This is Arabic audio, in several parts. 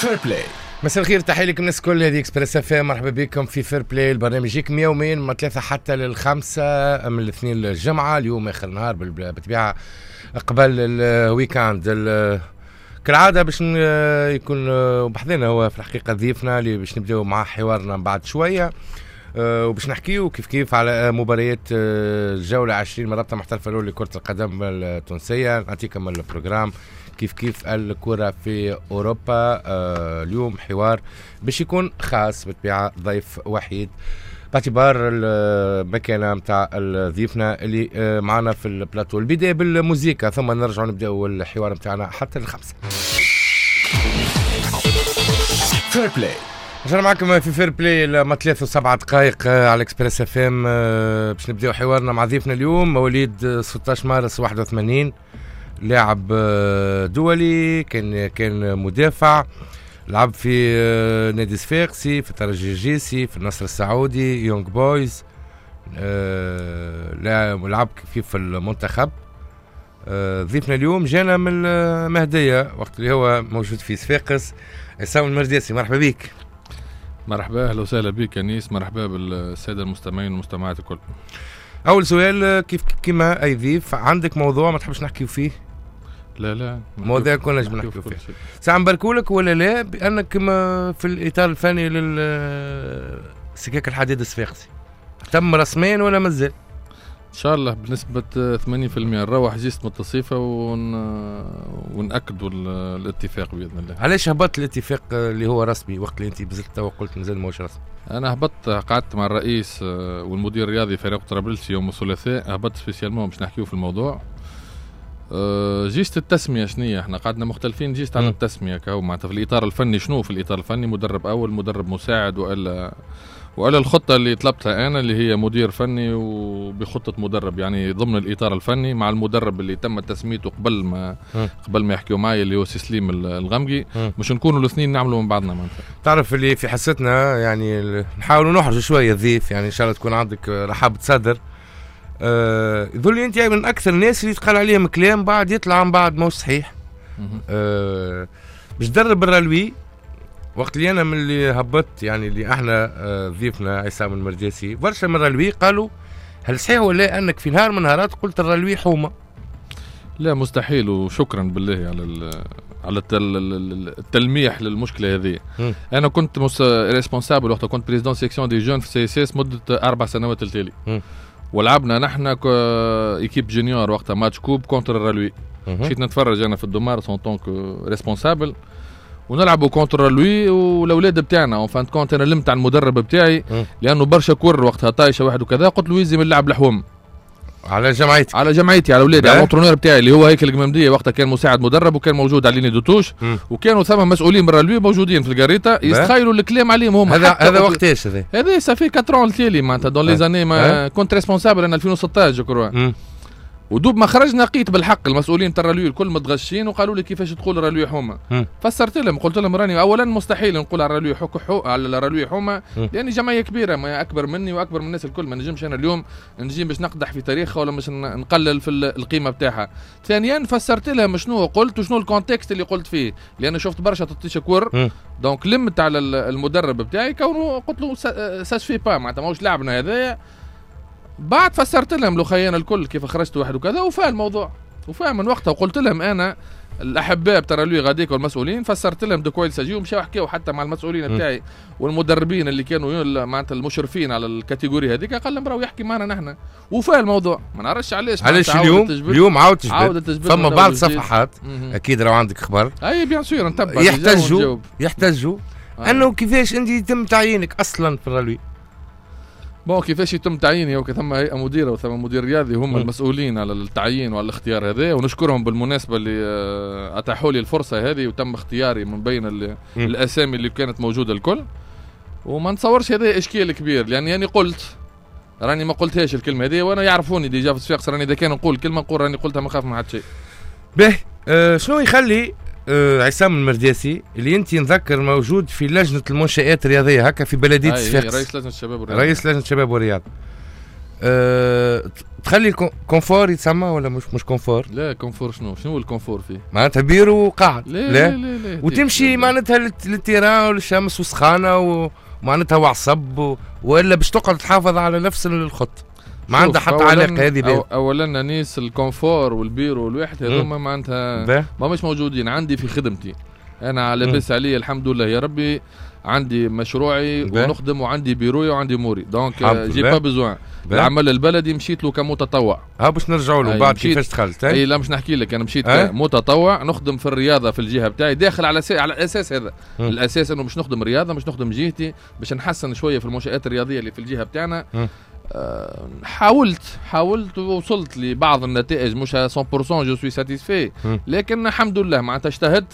فير بلاي. مساء الخير، تحية لكم الناس الكل. هذه اكسبريس اف ام، مرحبا بكم في فير بلاي. البرنامج يجيكم يومين من 3 حتى لل5، من الاثنين للجمعة. اليوم اخر نهار بالطبيعة قبل الويكاند كالعادة، باش يكون بحذنا هو في الحقيقة ضيفنا اللي باش نبداو معاه حوارنا بعد شوية، وباش نحكيو كيف على مباريات الجولة 20 من رابطة المحترفة الأولى لكرة القدم التونسية. نعطيكم البروغرام كيف الكرة في أوروبا. اليوم حوار باش يكون خاص بالطبيعة، ضيف وحيد باعتبار المكانة متاع ضيفنا اللي معنا في البلاتو. البداية بالموسيقى ثم نرجع نبدأ الحوار متاعنا حتى ل5. فير بلاي رجعنا معكم في فير بلاي لما 3 و7 دقائق على اكسبريس اف ام. باش نبداو حوارنا مع ضيفنا اليوم، مواليد 16 مارس 81، لاعب دولي، كان مدافع، لعب في نادي صفاقسي، في الترجي الجيسي، في النصر السعودي، يونغ بويز، لعب في المنتخب. ضيفنا اليوم جانا من المهدية وقت اللي هو موجود في صفاقس. عصام المرداسي، مرحبا بك. مرحبا، اهلا وسهلا بك انيس، مرحبا بالساده المستمعين والمستمعات الكل. اول سؤال، كيف كما اي ضيف عندك موضوع ما تحبش نحكيو فيه؟ لا مواضيع كلنا نجم نحكيو فيه. ساعة نباركولك ولا لا بانك في الاطار الفني للسكاك الحديد الصفاقسي، تم رسميا ولا مازال؟ ان شاء الله بنسبه 80% نروح جيست متصيفه ونأكدوا الاتفاق باذن الله. علاش هبط الاتفاق اللي هو رسمي وقت اللي انت بزلت وقلت مازال ماهوش رسمي؟ انا هبطت، قعدت مع الرئيس والمدير الرياضي فريق طرابلس يوم الثلاثاء، هبطت سبيسيالمون باش نحكيو في الموضوع. جيست التسميه شنية، احنا قعدنا مختلفين جيست على التسميه كهو معناتها في الاطار الفني. شنو في الاطار الفني؟ مدرب اول، مدرب مساعد، وإلا الخطة اللي طلبتها أنا اللي هي مدير فني وبخطة مدرب، يعني ضمن الإطار الفني مع المدرب اللي تم تسميته قبل ما يحكيوا معي اللي هو سليم الغمقي، مش نكونوا الاثنين نعملوا من بعضنا معناتها. تعرف اللي في حصتنا يعني نحاولوا نحرجوا شوية الضيف، يعني إن شاء الله تكون عندك رحابة صدر. يظل أنت من أكثر الناس اللي تقال عليهم كلام بعد يطلع من بعد موش صحيح. باش تدرب الرالوي وقت اللي انا من اللي هبطت، يعني اللي احنا ضيفنا عصام المرداسي برشا من الرلوي قالوا هل صحيح ولا انك في نهار من نهارات قلت الرلوي حومه؟ لا مستحيل، وشكرا بالله على التلميح للمشكله هذه. انا كنت ريسبونسابل وقتها، كنت بريزيدون سيكسيون دي جون في سي اس اس مده 4 سنوات التالي، ولعبنا نحن ايكيب جونيور وقتها ماتش كوب كونتر الرلوي. مشيت نتفرج انا في الدمار سون طونك ريسبونسابل ونلعبوا كونتر لوي والاولاد بتاعنا. اون فان كونت انا لمت على المدرب بتاعي لانه برشا كور وقتها طايشه واحد وكذا، قلت له يلزم نلعب الحوم على جمعيتي على اولادي، على الانترونور بتاعي اللي هو هيكل القمامديه. وقتها كان مساعد مدرب وكان موجود على ليني دوتوش، وكانوا ثم مسؤولين من الرلوي موجودين في القريطه يستخيلوا الكلام عليهم هم. هذا وقتاش هذا صافي 4 ans التالي معناتها دون لي زاني ما كنت ريسبونسابل انا 2016 جو كرو. ودوب ما خرجنا لقيت بالحق المسؤولين تاع الرلوي الكل متغشين وقالوا لي كيفاش تقول الرلوي حومه. فسرت لهم، قلت لهم راني اولا مستحيل نقول على الرلوي على الرلوي حومه، لاني جمعيه كبيره ما اكبر مني واكبر من الناس الكل، ما نجمش انا اليوم نجي باش نقدح في تاريخها ولا باش نقلل في القيمه بتاعها. ثانيا فسرت لهم شنو قلت وشنو الكونتكست اللي قلت فيه، لان شفت برشا تطيش كور دونك لمت على المدرب بتاعي كونه قلت له ساش في با معناتها ماهوش لاعبنا هذايا. بعد فسرت لهم لو خيانا الكل كيف خرجت واحد وكذا وفاهم الموضوع وفاهم من وقتها، وقلت لهم انا الاحباء بتاع لوي غاديك والمسؤولين فسرت لهم دو كويل ساجيو ومشاو حكاو حتى مع المسؤولين بتاعي والمدربين اللي كانوا معناتها المشرفين على الكاتيجوري هذيك، قال لهم راهو يحكي معنا نحن وفاهم الموضوع. ما نعرفش علاش اليوم عاود تجبد. فما بعض الصفحات اكيد راهو عندك خبر، اي بيان سور نتبع يحتجوا انه كيفاش انت يتم تعيينك اصلا في الرلوي. بون كيفاش يتم تعييني وكثم هيئه مديره وثم مدير رياضي هم المسؤولين على التعيين وعلى الاختيار هذا، ونشكرهم بالمناسبه اللي اتاحوا لي الفرصه هذه وتم اختياري من بين الاسامي اللي كانت موجوده الكل. وما نتصورش هذا اشكال كبير، لان يعني قلت راني ما قلتهاش الكلمه هذه وانا يعرفوني ديجا في الصفاقس، راني اذا كان نقول كلمه نقول راني قلتها ما نخاف من حد شيء. باهي شنو يخلي عصام المرداسي اللي انت نذكر موجود في لجنه المنشآت الرياضيه هكا في بلديه صفاقس، رئيس لجنه الشباب والرياضه، رئيس لجنه الشباب والرياضه، تخلي كونفور يتسمى ولا مش كونفور؟ لا كونفور شنو الكونفور فيه؟ معناتها بيرو وقاعد. لا لا لا, لا وتمشي معناتها للتيران والشمس وسخانه ومعناتها وعصب ولا باش تقعد تحافظ على نفس الخط. ما عندها حتى علاقه هذه بيه. اولا نيس الكونفور والبيرو والواحد هذوما معناتها ما مش موجودين عندي في خدمتي. انا لاباس علي الحمد لله يا ربي، عندي مشروعي ونخدم وعندي بيروي وعندي موري، دونك جي با بيزوان. العمل البلدي مشيت له كمتطوع. باش نرجعوا له بعد كيفاش دخلت. اي لا مش نحكي لك، انا مشيت كمتطوع نخدم في الرياضه في الجهه بتاعي، داخل على الاساس هذا. الاساس انه مش نخدم رياضه، مش نخدم جهتي، باش نحسن شويه في المنشآت الرياضيه اللي في الجهه بتاعنا. حاولت ووصلت لبعض النتائج، مش 100% جو سوي ساتيسفي، لكن الحمد لله معناتها اجتهدت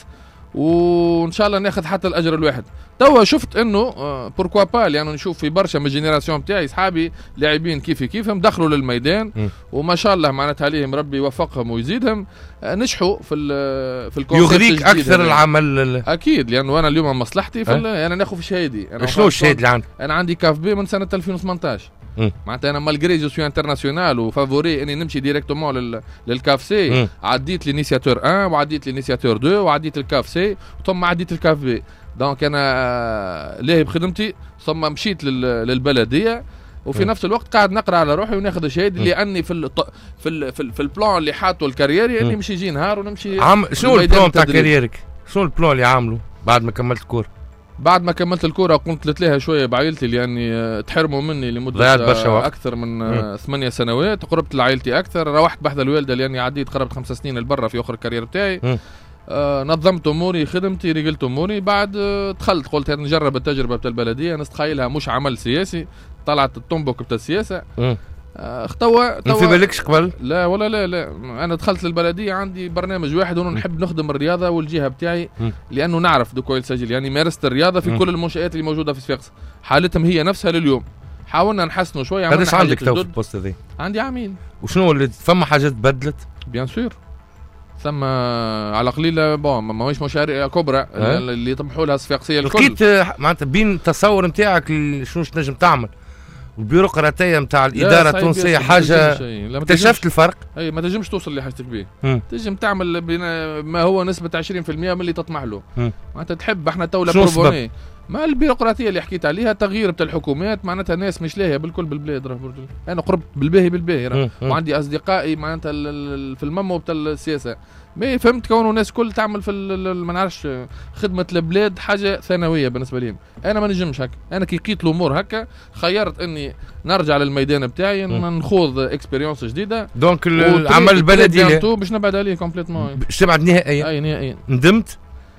وان شاء الله ناخذ حتى الاجر الواحد. توا شفت انه بوركوا با، لانه نشوف في برشا من الجينيراسيون بتاعي صحابي لاعبين كيفهم دخلوا للميدان وما شاء الله معناتها عليهم ربي يوفقهم ويزيدهم، نجحوا في الكونسيبت. يغريك اكثر العمل اكيد، لانه انا اليوم مصلحتي انا ناخذ في شهادي. شنو الشهاده اللي عندك؟ انا عندي كاف بي من سنه 2018. معناتها انا مالغري جو سوي انترناسيونال وفافوري اني نمشي ديريكتومون للكاف سي، عديت لينيسياتور 1 وعديت لينيسياتور 2 وعديت الكاف سي ثم عديت الكاف بي. دونك انا لاهي بخدمتي ثم مشيت للبلديه وفي نفس الوقت قاعد نقرا على روحي وناخذ شهادة، لاني في البلان اللي حاطه الكاريري اني مش يجي نهار ونمشي. شنو البلان تاع كاريرك؟ شنو البلان اللي عامله بعد ما كملت كور؟ بعد ما كملت الكورة قمت نتلاها شوية بعائلتي، لأني تحرموا مني لمدة أكثر من 8 سنوات. قربت لعائلتي أكثر، روحت بحث الوالدة لأني عديت قربت 5 سنين لبرا في آخر الكارير بتاعي. نظمت أموري، خدمتي، رجلت أموري. بعد دخلت قلت نجرب التجربة بتاع البلدية، نستخيلها مش عمل سياسي، طلعت الطنبك بتاع السياسة. توا ما في بالكش قبل؟ لا ولا لا انا دخلت للبلديه عندي برنامج واحد، وانا نحب نخدم الرياضه والجهه بتاعي، لانه نعرف دو كويل سجل، يعني مارست الرياضه في كل المنشآت اللي موجوده في صفاقس، حالتهم هي نفسها لليوم. حاولنا نحسنوا شويه. قداش عندك تو في البوست هذي؟ عندي عامين. وشنو اللي فما حاجات تبدلت؟ بيان سور ثم على قليله ماهيش مشاريع كبرى اللي يطمحوا لها الصفاقسيه الكل. لقيت معناتها بين التصور نتاعك شنو تنجم تعمل والبيروقراطيه نتاع الاداره التونسيه حاجه اكتشفت الفرق؟ اي ما تنجمش توصل اللي حاجتك به، تنجم تعمل ما هو نسبه 20% من اللي تطمح له. معناتها تحب احنا تولا بروفوني ما البيروقراطيه اللي حكيت عليها، تغيير بتاع الحكومات، معناتها ناس مش لاهيه بالكل بالبلاد. انا قربت بالباهي وعندي اصدقائي معناتها في الممو بتاع السياسه، ما فهمت كونوا ناس كل تعمل في ما نعرفش خدمه البلاد حاجه ثانويه بالنسبه لهم. انا ما نجمش هكا، انا كي لقيت الامور هكا خيرت اني نرجع للميدان بتاعي، نخوض اكسبيريونس جديده. دونك العمل البلدي باش نبعد عليه كومبليتمون. باش تبعد نهائيا؟ اي نهائيا. ندمت؟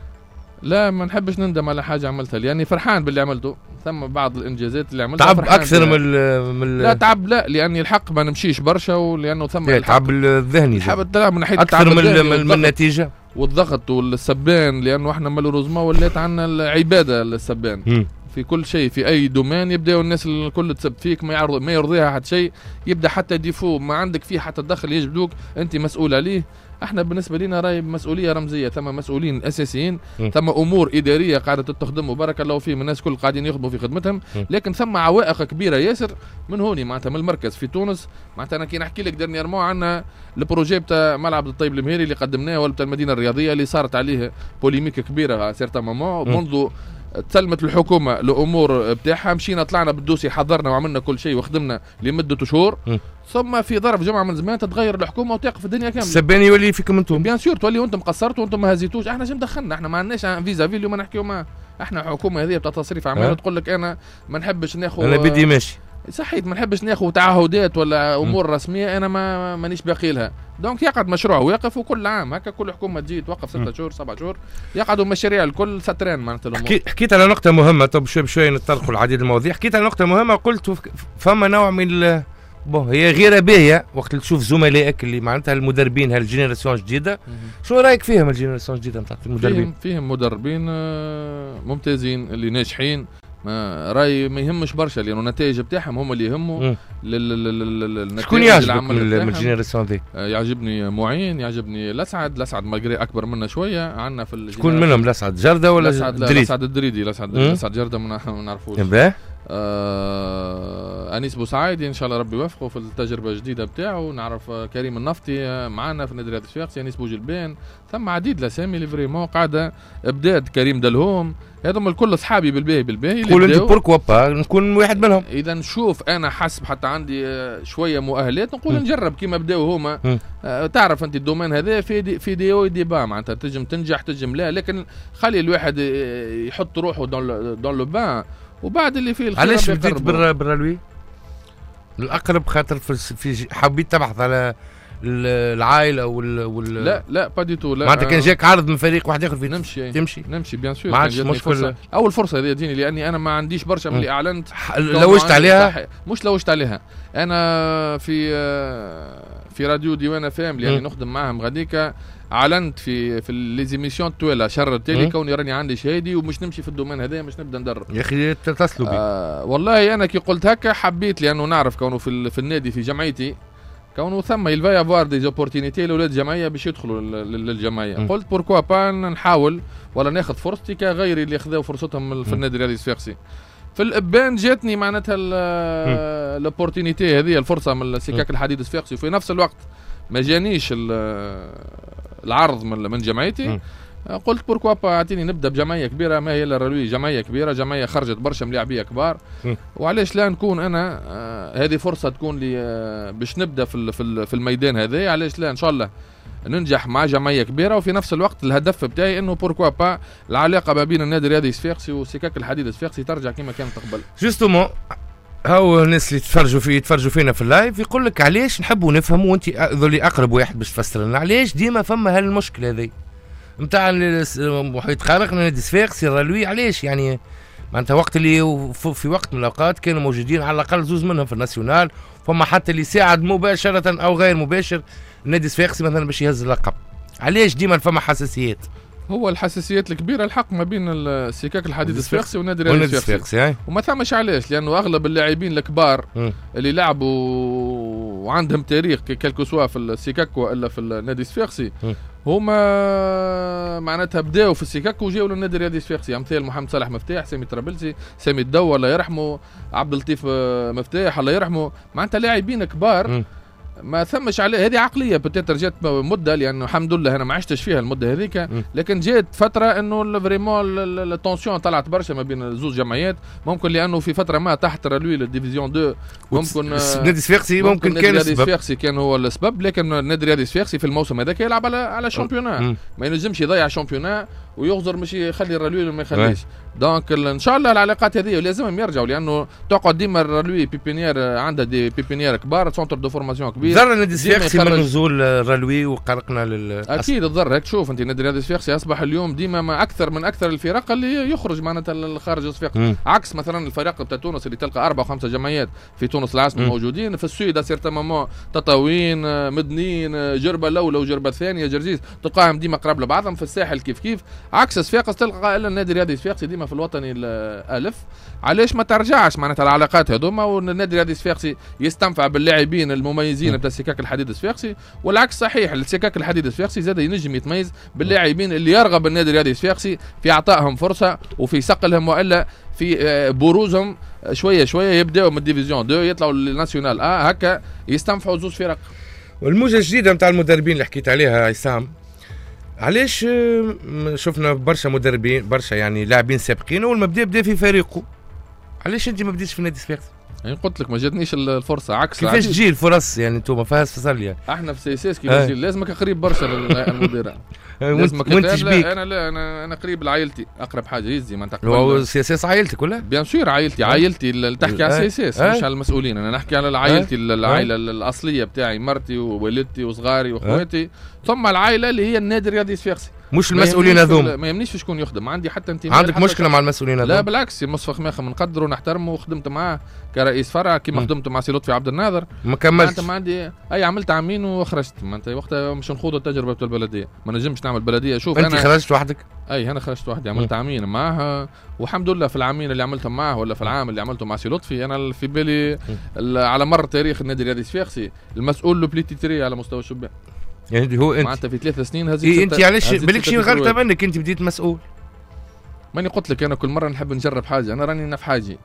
لا ما نحبش نندم على حاجه عملتها، لاني فرحان باللي عملته. ثم بعض الانجازات اللي عملتها تعب اكثر من لا تعب لا، لاني الحق ما نمشيش برشا، ولانه ثم التعب الذهني من ناحيه اكثر من النتيجه والضغط والسبان، لانه احنا مالوروزما ولات عندنا العباده للسبان في كل شيء. في اي دومان يبداو الناس الكل تسب فيك، ما يرضيها حتى شيء، يبدا حتى ديفو ما عندك فيه حتى الدخل يجبدوك انت مسؤول عليه. احنا بالنسبه لنا راي مسؤوليه رمزيه، ثم مسؤولين اساسيين، ثم امور اداريه قاعده تخدم وبارك الله فيهم، الناس كل قاعدين يخدموا في خدمتهم، لكن ثم عوائق كبيره ياسر من هوني معناتها من المركز في تونس. معناتها انا كي نحكي لك ديرنييرمون عندنا البروجي بتاع ملعب الطيب المهيري اللي قدمناه، ولا بتاع المدينه الرياضيه اللي صارت عليه بوليميك كبيره سيرتا مامون منذ تسلمت الحكومه الامور بتاعها. مشينا طلعنا بالدوسي، حضرنا وعملنا كل شيء وخدمنا لمده شهور، ثم في ظرف جمعه من زمان تتغير الحكومه وتوقف الدنيا كامله. السباني يولي فيكم انتم بيان سور، تولي وانتم قصرتوا وانتم ما هزيتوش. احنا شنو دخلنا؟ احنا ما عندناش فيزا في اليوم نحكيو معاه. احنا حكومه هذه بتاع تصريف اعمال تقول لك انا ما نحبش ناخذ، انا بدي ماشي صحيت، ما نحبش ناخذ تعهدات ولا امور رسميه، انا مانيش باقي لها. دونك يقعد مشروع واقف، وكل عام هكا كل حكومه تجي توقف 6 شهور 7 شهور، يقعدوا مشاريع الكل سترين معناتها الامور. حكيت على نقطه مهمه، طب شوي نتطرقوا العديد المواضيع. حكيت على نقطه مهمه، قلت فما نوع من هي غير باهيه وقت تشوف زملائك اللي معناتها المدربين هالجينيراسيون الجديده. شو رايك فيهم الجينيراسيون الجديده نتاع المدربين؟ فيهم مدربين ممتازين اللي ناجحين، راي ما يهمش برشا، لانه النتائج بتاعهم هم اللي يهموا. شكون يعجبك من الجينيراسيون ذي؟ يعجبني معين، يعجبني الاسعد ماجري اكبر منا شويه. عندنا في شكون منهم الاسعد؟ جرده ولا الدريدي؟ الاسعد جرده ما نعرفوش. انيس بوسعيدي ان شاء الله ربي يوفقه في التجربه الجديده بتاعه. نعرف كريم النفطي معنا في النادي الرياضي الصفاقسي، انيس بوجلبان، ثم عديد الاسامي اللي فريمون قاعده ابداد، كريم دلهوم، هذم الكل اصحابي بالباهي قول انت بوركوا با نكون واحد منهم. اذا نشوف انا حسب حتى عندي شويه مؤهلات نقول نجرب كيما بداوا هما. تعرف انت الدومين هذا في ديو ديبا معناتها تنجم تنجح تنجم لا، لكن خلي الواحد يحط روحه دون لو بان وبعد اللي فيه الخير. علاش بديت بالرالوي الاقرب؟ خاطر في حبيت تبحث على العائله لا با دي تو. لا معناتها كان جاك عرض من فريق واحد اخر في نمشي بيان سور. ما عادش مشكل. اول فرصه هذه تجيني لاني انا ما عنديش برشا من اللي اعلنت. لوجت عليها؟ مش لوجت عليها، انا في راديو ديوان فام اللي يعني نخدم معهم غاديكا اعلنت في ليزيميسيون تويلا شهر التالي كوني راني عندي شهادي ومش نمشي في الدومين هذا، مش نبدا ندرب. يا اخي تتصلوا بي. والله انا كي قلت هكا حبيت لانه نعرف كونه في النادي في جمعيتي كونه ثم يلفا افوار دي زوبورتينيتي لاولاد الجمعيه باش يدخلوا للجمعيه. قلت بوركوا با نحاول ولا ناخذ فرصتي كغيري اللي خذوا فرصتهم في النادي الرياضي الصفاقسي. في الابان جاتني معناتها الاوبورتينيتي هذه الفرصه من السكاك الحديد الصفاقسي، وفي نفس الوقت ما جانيش العرض من جمعيتي. قلت بوركوا با اعطيني نبدا بجمعيه كبيره، ما هي الا رالوي جمعيه كبيره، جمعيه خرجت برشا ملاعبيه كبار، وعلاش لا نكون انا هذه فرصه تكون لي باش نبدا في الميدان هذا. علاش لا ان شاء الله ننجح مع جمعيه كبيره، وفي نفس الوقت الهدف بتاعي انه بوركوا با العلاقه ما بين النادي الرياضي الصفاقسي وسكاك الحديد الصفاقسي ترجع كما كانت قبل. جوستومون هاو الناس اللي يتفرجوا فينا في اللايف يقول لك علاش نحبوا نفهموا، وانت ذولي اقرب واحد باش تفسر لنا علاش ديما فما هالمشكله هذه نتاع محيط خارق نادي الصفاقسي رالوي. علاش يعني معناتها وقت اللي في وقت من الاوقات كانوا موجودين على الاقل زوز منهم في الناسيونال، فما حتى اللي ساعد مباشره او غير مباشر النادي الصفاقسي مثلا باش يهز اللقب. علاش ديما فما حساسيات؟ هو الحساسيات الكبيره الحق ما بين السكاك الحديد الصفاقسي والنادي الرياضي الصفاقسي، وما ثماش علاش، لانه اغلب اللاعبين الكبار اللي لعبوا وعندهم تاريخ كالكو سوا في السكاك والا في النادي الصفاقسي هما معناتها بداوا في السكاك وجاوا للنادي الرياضي الصفاقسي، امثال محمد صالح مفتاح، سامي ترابلسي، سامي الدو الله يرحمه، عبد اللطيف مفتاح الله يرحمه، معناتها لاعبين كبار ما ثمش عليه. هذه عقليه بتاتر جات مده، لانه الحمد لله انا ما عشتش فيها المده هذيك، لكن جات فتره انه فريمون التونسيون طلعت برشا ما بين زوج جمعيات، ممكن لانه في فتره ما تحت رالوي الديفيزيون 2 ممكن النادي الصفاقسي ممكن كان النادي الصفاقسي كان هو السبب، لكن النادي الرياضي الصفاقسي في الموسم هذاك يلعب على شامبيونا، ما ينجمش يضيع شامبيونا ويغزر مش يخلي الرالوي ما يخليش. دونك ان شاء الله العلاقات هذه لازمهم يرجعوا، لانه تقعد ديما الرالوي بيبينير عندها دي بيبينير كبار، سونتر دو فورماسيون كبير. ضر النادي الصفاقسي من نزول الرالوي وقلقنا اكيد الضر. هيك تشوف انت النادي الرياضي الصفاقسي اصبح اليوم ديما ما اكثر من اكثر الفرق اللي يخرج معناتها خارج الصفاقسي، عكس مثلا الفرق بتاع تونس اللي تلقى 4 و5 جمعيات في تونس العاصمه موجودين، في السويد سيرتامون تطاوين مدنين جربه الاولى وجربه الثانيه جرجيس تلقاهم ديما قراب لبعضهم، في الساحل كيف عكس الصفاقس تلقى الا النادي الرياضي الصفاقسي ديما في الوطني الالف. علاش ما ترجعش معناتها العلاقات هذوما والنادي الرياضي الصفاقسي يستنفع باللاعبين المميزين بتاع السكاك الحديد الصفاقسي، والعكس صحيح السكاك الحديد الصفاقسي زاد ينجم يتميز باللاعبين اللي يرغب النادي الرياضي الصفاقسي في اعطائهم فرصه وفي صقلهم والا في بروزهم شويه يبداوا من الديفيزيون 2 يطلعوا للناسيونال هكا يستنفعوا زوج فرق. والموجه الجديده نتاع المدربين اللي حكيت عليها عصام، علاش شفنا برشا مدربين برشا يعني لاعبين سابقين والمبدا بدا في فريقه، علاش انت ما بديتش في النادي الصفاقسي؟ يعني قلت لك ما جاتنيش الفرصه. عكس كيفاش تجي الفرص يعني انتم فاس فصل يعني احنا في سياساس كيفاش لازمك قريب برشا للمدير. وانت شبيك؟ انا قريب لعائلتي اقرب حاجه يزي ما تقبل. هو سياساس عائلتك ولا؟ بيان سور عائلتي تحكي على سياساس مش على المسؤولين، انا نحكي على عائلتي العائله الاصليه بتاعي، مرتي ووالدتي وصغاري واخواتي، ثم العائله اللي هي النادي الرياضي الصفاقسي. مش المسؤولين هذوما ما يهمنيش شكون يخدم، ما عندي حتى انتماء. عندك مشكله مع المسؤولين هذوما؟ لا بالعكس، مصفى خماخه بنقدره ونحترمه وخدمت معاه كرئيس فرع كيما خدمت مع سي لطفي عبد الناظر. ما كملتش؟ ما عندي عملت عامين وخرجت، ما انت وقتها مش نخوض التجربه بتاع البلديه، ما نجمش نعمل بلديه. شوف انت خرجت وحدك؟ انا خرجت وحدي، عملت عامين معاه والحمد لله. في العامين اللي عملتهم معاه ولا في العام اللي عملته مع سي لطفي انا في بالي على مر تاريخ النادي الرياضي الصفاقسي المسؤول لو بليتيتري على مستوى الشبان. يعني هو انت معناتها في 3 سنين هزيت انت علاش بالك شي غلطه منك انت بديت مسؤول؟ ماني قلت لك انا كل مره نحب نجرب حاجه، انا راني في حاجه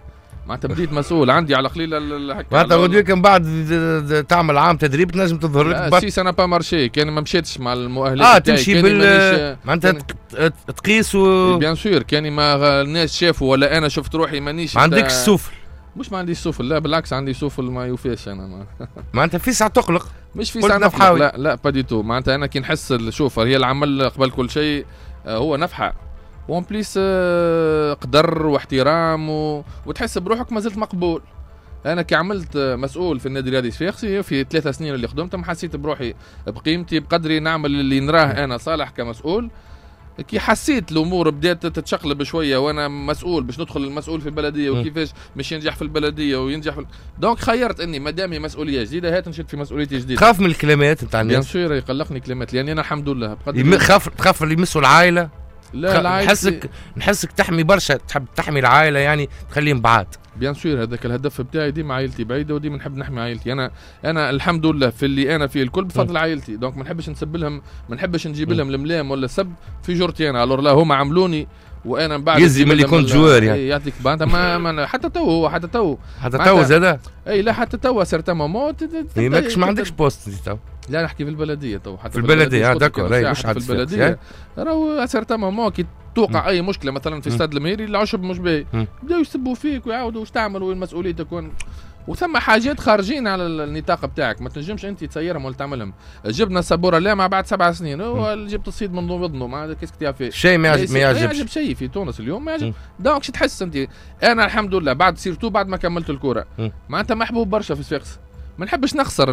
معناتها بديت مسؤول عندي على قليل معناتها غدوة من بعد تعمل عام تدريب تنجم تظهر لك سي سنة با مارشي كان ما مشيتش مع المؤهلات تمشي معناتها تقيس بيان سور كان ما الناس شافوا ولا انا شفت روحي مانيش ما عندكش سفل. مش ما عنديش سفل، لا بالعكس عندي سفل ما يوفيش انا معناتها في ساعة تقلق مش في ساعة نفحة. لا با دي تو. معناتها انا كي نحس شوف هي العمل قبل كل شيء هو نفحة وان بليس قدر واحترام وتحس بروحك ما زلت مقبول. انا كي عملت مسؤول في النادي الرياضي الصفاقسي في 3 سنين اللي خدمتهم حسيت بروحي بقيمتي بقدري نعمل اللي نراه انا صالح كمسؤول. كي حسيت الامور بدات تتشقلب شويه وانا مسؤول باش ندخل المسؤول في البلديه وكيفاش باش ينجح في البلديه وينجح دونك خيرت اني مادامي مسؤوليه جديده هات نشد في مسؤوليتي جديده. خاف من الكلمات نتاع الناس؟ بيان سور يقلقني كلمات لاني انا الحمد لله تخاف اللي يمسوا العائله؟ لا نحسك تحمي برشا، تحب تحمي العائله يعني تخليهم بعاد. بيان سور هذاك الهدف بتاعي ديما عائلتي بعيده وديما نحب نحمي عائلتي. انا الحمد لله في اللي انا فيه الكل بفضل عائلتي دونك ما نحبش نسب لهم ما نحبش نجيب لهم الملام ولا السب في جورتي انا. الور لا هما عملوني وانا من بعد يزي اللي كنت جوار يعني يعطيك بعد ما حتى تو زاد اي لا حتى تو سيرتا مومون ما عندكش بوست تو. لا نحكي في البلديه تو حتى في البلديه داكور مش في البلديه راهو سيرتا مومون كي توقع اي مشكله مثلا في استاد الميري العشب مش باهي بداو يسبوا فيك ويعاودوا واش تعمل وين مسؤوليتك وثم حاجات خارجين على النطاق بتاعك ما تنجمش انت تسيرهم ولا تعملهم. جبنا سبوره لا مع بعد 7 سنين هو جبت الصيد من وضنه ما كيسك تعرف شيء ما يعجبش شيء في تونس اليوم ما يعجب. دونك شو تحس انت انا الحمد لله بعد سيرتو بعد ما كملت الكره معناتها محبوب برشا في صفاقس ما نحبش نخسر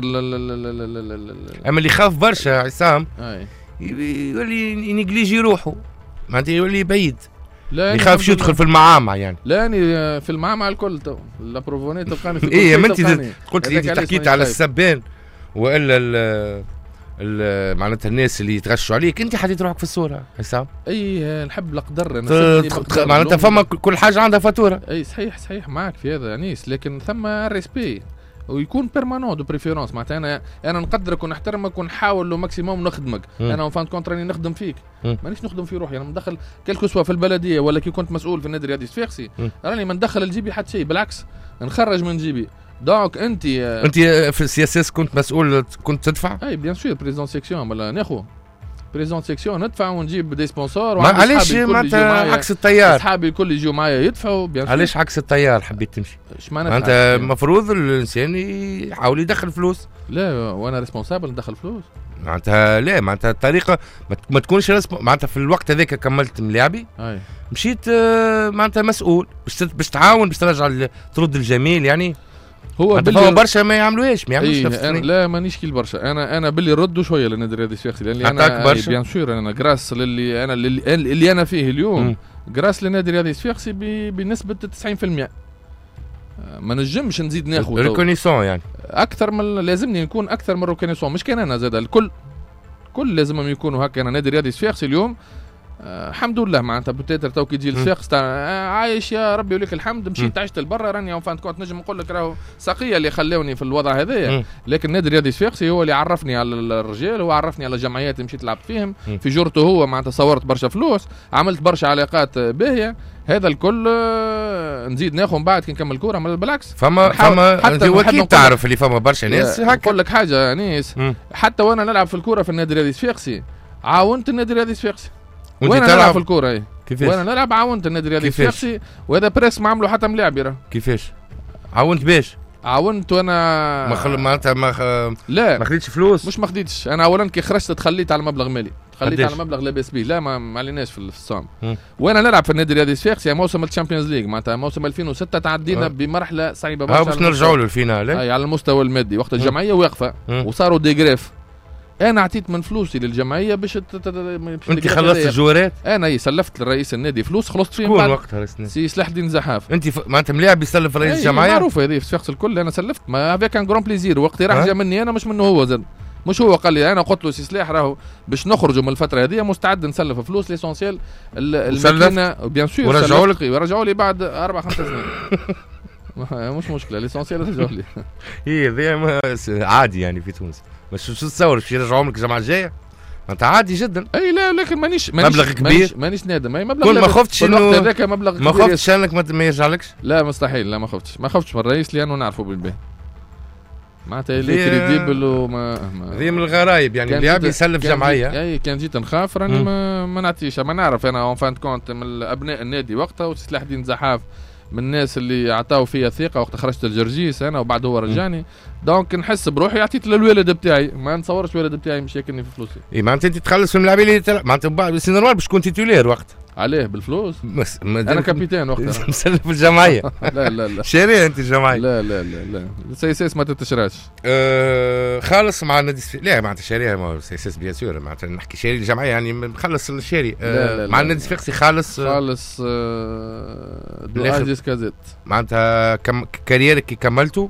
اما اللي يخاف برشا عصام يولي ينجليجي روحه معناتها يولي بعيد لا يخافش يدخل في المعامع يعني. لا يعني في المعامع الكل تو لا بروفوني تلقاني في ايه ما انت قلت لي حكيت على السبان والا معناتها الناس اللي يتغشوا عليك انت حطيت روحك في الصوره حسام. اي نحب القدر معناتها فما كل حاجه عندها فاتوره. اي صحيح معك في هذا انيس لكن ثم ريسبي ويكون بيرمانون دو بريفيرونس معناتها انا نقدرك ونحترمك ونحاول لو ماكسيموم نخدمك. انا فان كونت راني نخدم فيك مانيش نخدم في روحي. انا مدخل كلكو سوا في البلديه ولا كي كنت مسؤول في النادي الرياضي الصفاقسي راني ما ندخل لجيبي حتى شيء بالعكس نخرج من جيبي. دونك انت في السياسه كنت مسؤول كنت تدفع؟ اي بيان سور بريزون سيكسيون ولا ناخو بريزون سيكسيون ندفع ونجيب دي سبونسور. علاش معناتها عكس التيار؟ اصحابي الكل يجوا معايا يدفعوا بيان. علاش عكس التيار حبيت تمشي؟ معناتها المفروض الانسان يحاول يدخل فلوس. لا وانا ريسبونسابل ندخل فلوس معناتها لا معناتها الطريقه ما تكونش معناتها في الوقت هذاك كملت ملاعبي مشيت معناتها مسؤول باش تعاون باش ترجع ترد الجميل يعني. هو برشا ما يعملوش نفس لا مانيش كي برشا انا باللي ردوا شويه للنادي الرياضي الصفاقسي لان انا بيان سور انا جراس اللي انا فيه اليوم جراس للنادي الرياضي الصفاقسي بنسبه 90%. ما نجمش نزيد ناخذ ريكونيسون يعني اكثر من لازمني نكون اكثر من ريكونيسون مش كان انا زاد الكل لازمهم يكونوا هكا. انا نادي الرياضي الصفاقسي اليوم الحمد لله معناتها بوتيتر تو كي تجي الصفاقس عايش يا ربي ولك الحمد مشيت عشت لبرا راني اون فان كونت نجم نقول لك راهو ساقيه اللي خلاوني في الوضع هذايا. لكن النادي الرياضي الصفاقسي هو اللي عرفني على الرجال هو عرفني على جمعيات مشيت لعبت فيهم في جورته هو معناتها صورت برشا فلوس عملت برشا علاقات باهيه. هذا الكل نزيد ناخذ من بعد كي نكمل كوره بالعكس فما انت اكيد تعرف اللي فما برشا ناس هكا. نقول لك حاجه نيس حتى وانا نلعب في الكوره في النادي الرياضي الصفاقسي عاونت النادي الرياضي الصفاقسي وانا نلعب في الكوره كيفاش وانا نلعب عاونت النادي الرياضي الصفاقسي وهذا بريس ما عملوا حتى ملاعبي راه. كيفاش عاونت باش عاونت وانا معناتها لا ما خديتش فلوس؟ مش ما خديتش. انا اولا كي خرجت تخليت على مبلغ مالي على مبلغ لاباس به لا ما عليناش في الصام. وانا نلعب في النادي الرياضي الصفاقسي موسم الشامبيونز ليج معناتها موسم 2006 تعدينا بمرحله صعيبه برشا باش نرجعوا للفينال على المستوى المادي وقت الجمعيه واقفه وصاروا ديغريف. انا عطيت من فلوسي للجمعيه باش انت خلصت الجوارات؟ انا سلفت لرئيس النادي فلوس خلصت فيهم شكون وقتها رئيس النادي؟ سي سلاح الدين زحاف. انت معناتها ملاعب يسلف رئيس الجمعيه؟ معروف هذه في صفاقس الكل انا سلفت ما هذا كان جرون بليزير وقت راح جا مني انا مش منه هو زاد مش هو قال لي انا قلت له سي سلاح راهو باش نخرجوا من الفتره هذه مستعد نسلف فلوس ليسونسيال الماكينه بيان سور ورجعوا لي بعد 4-5 سنين مش مشكله ليسونسيال رجعوا لي هي عادي يعني في تونس. بس شو تصور شي يرجعوا لك الجمعه الجايه؟ انت عادي جدا. اي لا لكن مانيش مبلغ كبير، مانيش نادم. مبلغ كل ما خفتش انه هذاك مبلغ كبير، ما خفتش انك ما يرجعلكش. لا مستحيل، لا ما خفتش من الرئيس لانه نعرفه بالباهي معناتها اللي كريديبل وما هذه من الغرايب يعني اللي يبي يسلف جمعيه. اي كان جيت نخاف راني ما نعطيش. ما نعرف انا اون فان كونت من ابناء النادي وقتها وسلاح الدين زحاف من الناس اللي عطاو فيا ثقه وقت خرجت الجرجيس انا وبعد هو رجعني. دونك نحس بروحي عطيت للوالد بتاعي، ما نتصورش الوالد بتاعي مش ياكلني في فلوسي. اي معناتها انت تخلص من اللاعبين اللي معناتها سي نورمال باش تكون تيتولير وقت. عليه بالفلوس؟ انا كابيتان وقتها مسلف الجمعيه. لا شاري انت الجمعيه؟ لا السياسات ما تتشراش. خالص مع النادي لا معناتها شاريها ما السياسات بيان سور معناتها نحكي شاري الجمعيه يعني مخلص الشاري. مع النادي الصفاقسي خالص عزيز كازيت معناتها كاريرك كي كملته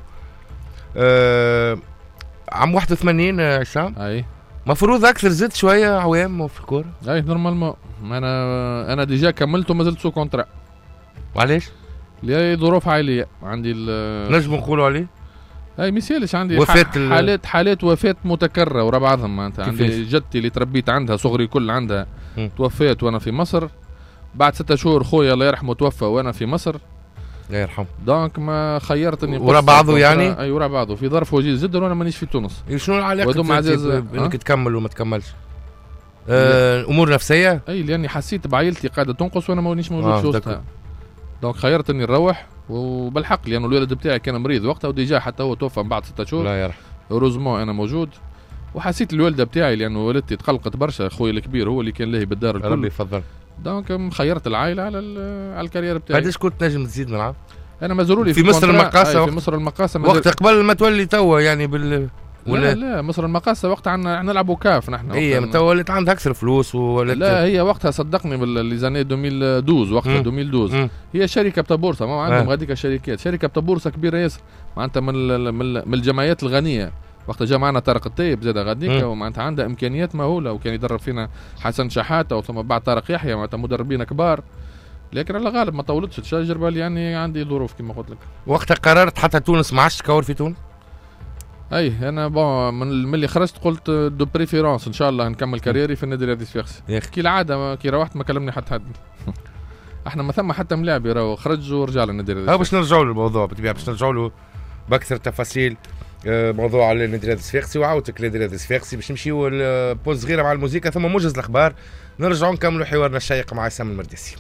عام 81 عصام. اي مفروض اكثر زدت شويه عوام في الكوره. اي نورمالمون انا ديجا كملت وما زلت سو كونترا. وعلاش؟ لي ظروف عائليه عندي. نجم نقولوا عليه اي ميسالش عندي حالات وفاه متكرره ورا بعضهم معناتها. عندي جدتي اللي تربيت عندها صغري كل عندها توفات وانا في مصر. بعد 6 شهور خويا الله يرحمه توفى وانا في مصر الله يرحمه. دونك ما خيرتني ورا بعضه يعني. اي ورا بعضه في ظرف وجيز جدا وانا مانيش في تونس. شنو العلاقه انك تكمل وما تكملش؟ امور نفسيه. اي لاني حسيت بعائلتي قاعده تنقص وانا مانيش موجود في وسطها. دونك خيرت اني نروح وبالحق لانه الولد بتاعي كان مريض وقتها وديجا حتى هو توفى من بعد 6 شهور. الله يرحمه. اوروزمون انا موجود وحسيت الوالده بتاعي لانه والدتي تقلقت برشا. اخوي الكبير هو اللي كان لاهي بالدار الكل. ربي يفضل. دونك خيرت العائله على الكارير بتاعي. قداش كنت نجم تزيد من العام؟ انا مازالولي في مصر المقاصه. في مصر المقاصه وقت قبل ما تولي توا يعني ولا لا مصر المقاصه وقت عنا نلعبوا كاف نحن. هي تو ولات عندها اكثر فلوس لا هي وقتها صدقني بالليزاني 2012 وقتها 2012 هي شركه بتاع بورصه ما عندهم غاديك الشركات. شركه بتاع بورصه كبيره ياسر معناتها من الجمعيات الغنيه. وقتها جا معنا طارق الطيب زاد غاديك ومعناتها عندها امكانيات مهوله وكان يدرب فينا حسن شحاته وثم بعد طارق يحيى معناتها مدربين كبار. لكن على غالب ما طولتش التجربه يعني عندي ظروف كما قلت لك. وقتها قررت حتى تونس ما عادش تكور في تونس؟ اي انا من اللي خرجت قلت دو بريفيرونس ان شاء الله نكمل كاريري في النادي الرياضي الصفاقسي. كي العاده كي روحت ما كلمني حد احنا ما ثم حتى ملاعب راهو خرج ورجع للنادي الرياضي. باش نرجعوا للموضوع بالطبيعه باش نرجعوا له باكثر تفاصيل موضوع على النادي الرياضي الصفاقسي وعودتك للنادي الرياضي الصفاقسي. باش نمشيو بوز صغيره مع الموسيقى ثم موجز الاخبار نرجعوا نكملوا حوارنا الشيق مع عصام المرديسي.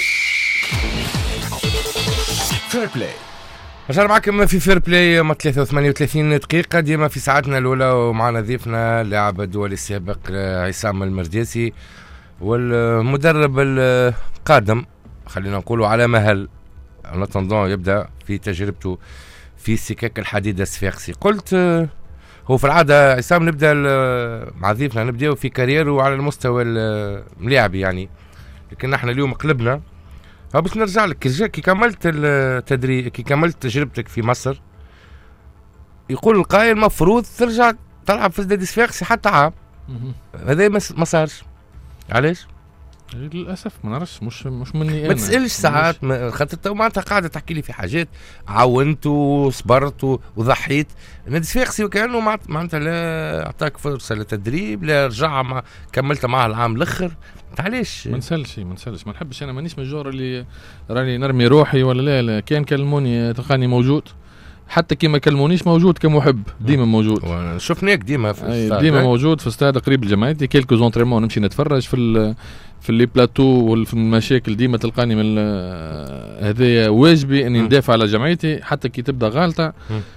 فير بلاي رجعنا معكم في فير بلاي ما 38 دقيقة ديما في ساعتنا الأولى ومعنا ضيفنا اللاعب الدولي السابق عصام المرديسي والمدرب القادم خلينا نقولوا على مهل نتنظن يبدأ في تجربته في سكك الحديد الصفاقسي. قلت هو في العادة عصام نبدأ مع ضيفنا نبدأ في كاريره على المستوى الملاعبي يعني. لكن نحن اليوم قلبنا باش نرجع لك كي كملت التدريب كي كملت تجربتك في مصر يقول القائل مفروض ترجع تلعب في النادي الصفاقسي حتى عام. هذا ما صارش. علاش؟ للاسف ما نعرفش مش مني انا. ما تسالش ساعات خاطر تو معناتها قاعده تحكي لي في حاجات عاونت وصبرت وضحيت. النادي الصفاقسي وكانه معناتها لا اعطاك فرصه للتدريب لا رجع كملت معه العام الاخر. علاش؟ ما نسالش ما نحبش انا مانيش من الجور اللي راني نرمي روحي ولا لا. كان كلموني تلقاني موجود حتى كي ما كلمونيش موجود كمحب ديما موجود. شفناك ديما في الاستاد ديما موجود في الاستاد قريب لجماعتي. كيلكو زونتريمون نمشي نتفرج في لي بلاتو وفي المشاكل ديما تلقاني من هذايا واجبي اني ندافع على جمعيتي حتى كي تبدا غالطه.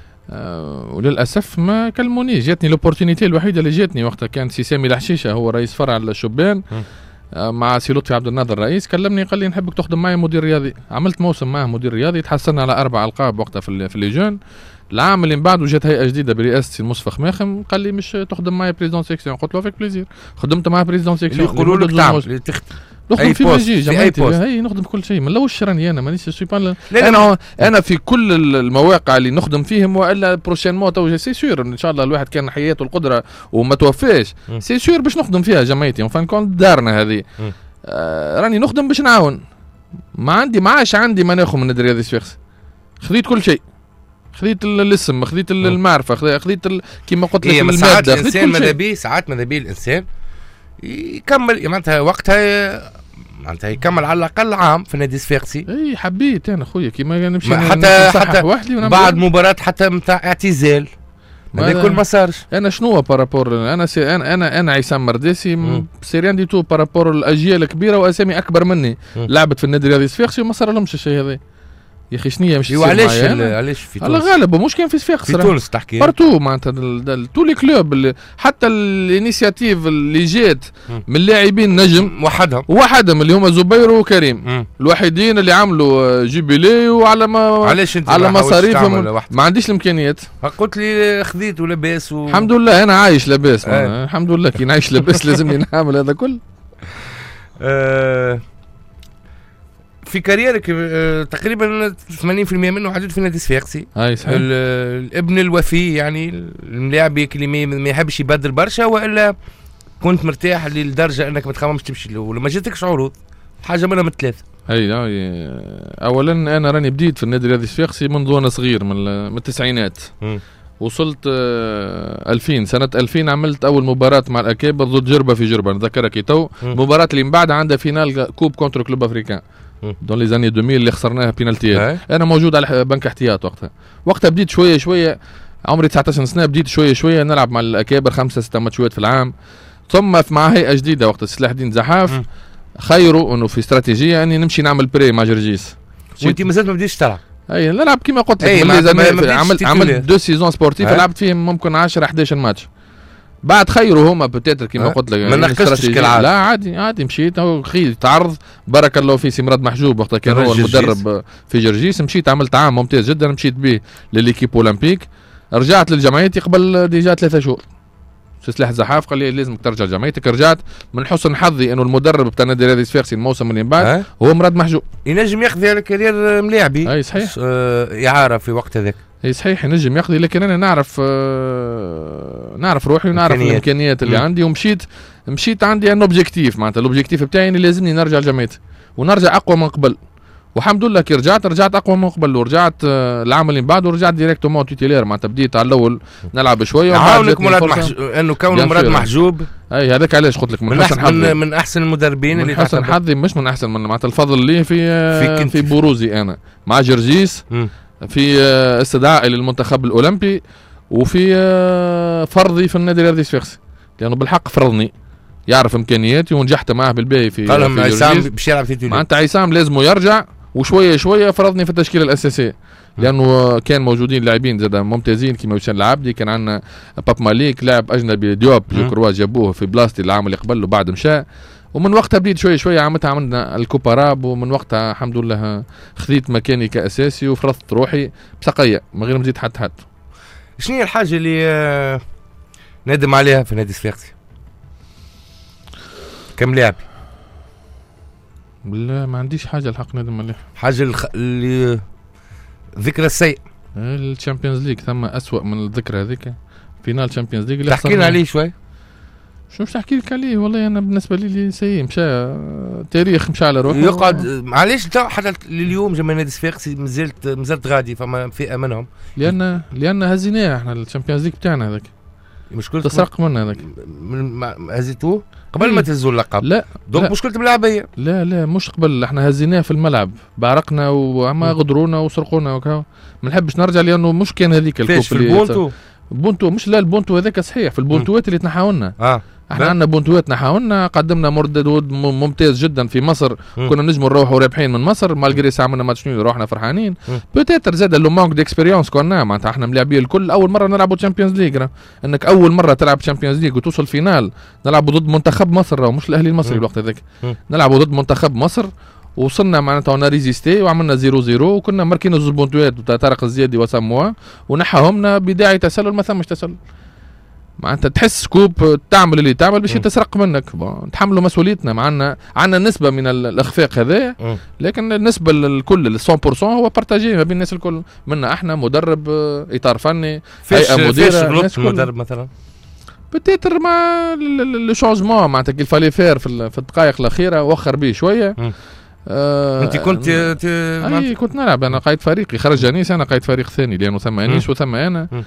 وللاسف ما كلمونيش. جاتني لوبورتينيتي الوحيده اللي جاتني وقتها كان سي سامي الحشيشه هو رئيس فرع الشبان مع سي لطفي عبد الناظر الرئيس كلمني قال لي نحبك تخدم معي مدير رياضي. عملت موسم معه مدير رياضي تحسن على 4 ألقاب وقتها في لي جون. العام اللي من بعده جات هيئه جديده برئاسه المصطفى خماخم قال لي مش تخدم معي بريزيدون سيكسيون. قلت له فيك بليزير. خدمت معاه بريزيدون سيكسيون. يقولوا لك تعمل نخدم في بيجي جمعيتي هي نخدم كل شيء من الاول راني انا مانيش سوي انا في كل المواقع اللي نخدم فيهم والا بروشينمون تو سي سور ان شاء الله الواحد كان حياته القدره وما توفاش سي سور باش نخدم فيها جمعيتي وفان كونت دارنا هذه. راني نخدم باش نعاون. ما عندي معاش عندي ما ناخذ من النادي الرياضي الصفاقسي. خذيت كل شيء. خذيت الاسم خذيت المعرفه خذيت كما قلت لك الماده. الانسان ماذا بيه ساعات ماذا بيه الانسان يكمل معناتها وقتها، معناتها يكمل على الاقل عام في نادي صفاقسي. اي حبيت انا خويا كيما نمشي حتى وحدي بعد مباراه حتى نتاع اعتزال هذا كل ما صارش. انا شنو بارابور انا عصام مرداسي سيريان دي تو بارابور الاجيال الكبيره واسامي اكبر مني لعبت في النادي الرياضي صفاقسي وما صار لهمش الشيء هذا يا اخي. شنيا مش علاش في تونس؟ على غالب مش كان في صفاقس في تونس تحكي بارتو معناتها تو لي كلوب حتى الانيسياتيف اللي جات من اللاعبين نجم وحدهم اللي هما زبير وكريم الوحيدين اللي عملوا جوبيلي وعلى ما على مصاريفهم ما عنديش الامكانيات. قلت لي خذيت ولاباس الحمد لله انا عايش لاباس الحمد لله كي نعيش لاباس لازمني نعمل هذا كل. في كاريرك تقريبا 80% منه عدد في نادي صفاقسي. الابن الوفي يعني اللاعب اللي ما يحبش يبدل برشا، والا كنت مرتاح للدرجه انك ما تخممش تمشي له ولا ما جاتكش عروض حاجه منها من ثلاثه؟ اولا انا راني بديت في النادي الرياضي الصفاقسي منذ وانا صغير من التسعينات. وصلت 2000 سنة 2000 عملت أول مباراة مع الأكابر ضد جربة في جربة نذكرك تو. المباراة اللي من بعد عندها فينال كوب كونتر كلوب أفريكان دون لي زاني 2000 اللي خسرناها بينالتيات. أنا موجود على بنك احتياط وقتها بديت شوية عمري 19 سنة بديت شوية نلعب مع الأكابر 5-6 ماتشات في العام. ثم مع هيئة جديدة وقت سلاح الدين زحاف خيروا انه في استراتيجيه اني نمشي نعمل بري مع جرجيس. وانت مازلت ما بديتش تلعب؟ اي نلعب كيما قلت لك عملت 2 سيزون سبورتيف لعبت فيهم ممكن 10-11 ماتش. بعد خيروا هما بتاتر كيما قلت لك ما نقصتش كالعاده. لا عادي مشيت اخي تعرض بارك الله فيه سي مراد محجوب وقتها كان هو المدرب في جرجيس. مشيت عملت عام ممتاز جدا مشيت به لليكيب اولمبيك. رجعت للجمعيتي قبل ديجا 3 شهور. سلاح الزحاف قال لي لازمك ترجع جمعيتك. رجعت من حسن حظي انه المدرب بتاع نادي الرياضي صفاقسي الموسم اللي بعد هو مراد محجوب. ينجم ياخذ على كارير ملاعبي. اي صحيح. اعاره في وقت هذاك. اي صحيح ينجم ياخذ، لكن انا نعرف روحي ونعرف الامكانيات اللي عندي. ومشيت عندي ان اوبجيكتيف معناتها الاوبجيكتيف بتاعي اني لازمني نرجع لجمعيتي ونرجع اقوى من قبل. والحمد لله كي رجعت اقوى من قبل. ورجعت العام اللي بعد ورجعت ديريكتومون تيتيلير معناتها بديت على الاول نلعب شويه عاونك انه كونه مراد محجوب. اي هذاك علاش قلت لك من احسن المدربين اللي حسن حظي مش من احسن معناتها الفضل لي في بروزي انا مع جرجيس في استدعائي للمنتخب الاولمبي وفي فرضي في النادي الرياضي الصفاقسي لانه بالحق فرضني يعرف امكانياتي ونجحت معه بالباهي في قال عصام باش يلعب في تونس. معناتها عصام لازمه يرجع وشويه فرضني في التشكيله الاساسيه لانه كان موجودين لاعبين زاد ممتازين كيما وسام العبدي. كان عندنا باب ماليك لاعب اجنبي ديوب جو كروا جابوه في بلاستي العام اللي قبل وبعد مشى. ومن وقتها بديت شويه عملنا الكوباراب ومن وقتها الحمد لله خذيت مكاني كاساسي وفرضت روحي بسقيه من غير ما نزيد حد. شنو هي الحاجه اللي ندم عليها في نادي صفاقسي كم لاعب؟ لا ما عنديش حاجه الحق ندم عليها. حاجه اللي ذكرى السيء الشامبيونز ليج ثم أسوأ من الذكرى هذيك فينال الشامبيونز ليج. تحكي لنا عليه شوي. شو مش تحكي لك عليه والله انا بالنسبه لي سيء مشى تاريخ مشى على روحه يقعد. معليش حتى لليوم جماهير نادي صفاقسي مازلت غادي فما فئه منهم لان هزيناه احنا الشامبيونز ليج بتاعنا هذاك مشكلة تسرق منا هذاك هزيتوه قبل ما تهزوا اللقب. لا دونك مشكلة ملاعبية. لا مش قبل احنا هزيناه في الملعب بعرقنا وعما غدرونا وسرقونا وكذا. ما نحبش نرجع لانه مش كان هذيك الكوب اللي بونتو مش لا البونتو هذاك صحيح في البونتوات اللي تنحاولنا احنا عندنا بونتوات نحاولنا قدمنا مردد ممتاز جدا في مصر. كنا نجموا نروحوا رابحين من مصر مالغري عملنا ماتش نول روحنا فرحانين. بوتيتر زاد لو مانك ديكسبيريونس كنا معناتها احنا ملاعبين الكل اول مره نلعبوا تشامبيونز ليج. انك اول مره تلعب تشامبيونز ليج وتوصل فينال نلعبوا ضد منتخب مصر مش الاهلي المصري الوقت هذاك نلعبوا ضد منتخب مصر وصلنا معناتها انا ريزيستي وعملنا 0-0 وكنا ماركين زوج بونتوات بتاع طارق الزيادي وسموها ونحاهمنا بداعي تسلل ما ثمش تسلل. معناتها تحس كوب تعمل اللي تعمل باش يتسرق منك نتحملوا مسؤوليتنا. عندنا نسبه من الاخفاق هذا لكن النسبه الكل 100% هو بارتاجي ما بين الناس الكل منا احنا مدرب اطار فني هيئه مديره مدرب مثلا بتيتر مع الشونجمون معناتها كيف فالي فير في الدقائق الاخيره وخر به شويه. انت كنت كنت نلعب انا قائد فريقي خرج جانيس انا قائد فريق ثاني لانه ثم انيس وثم انا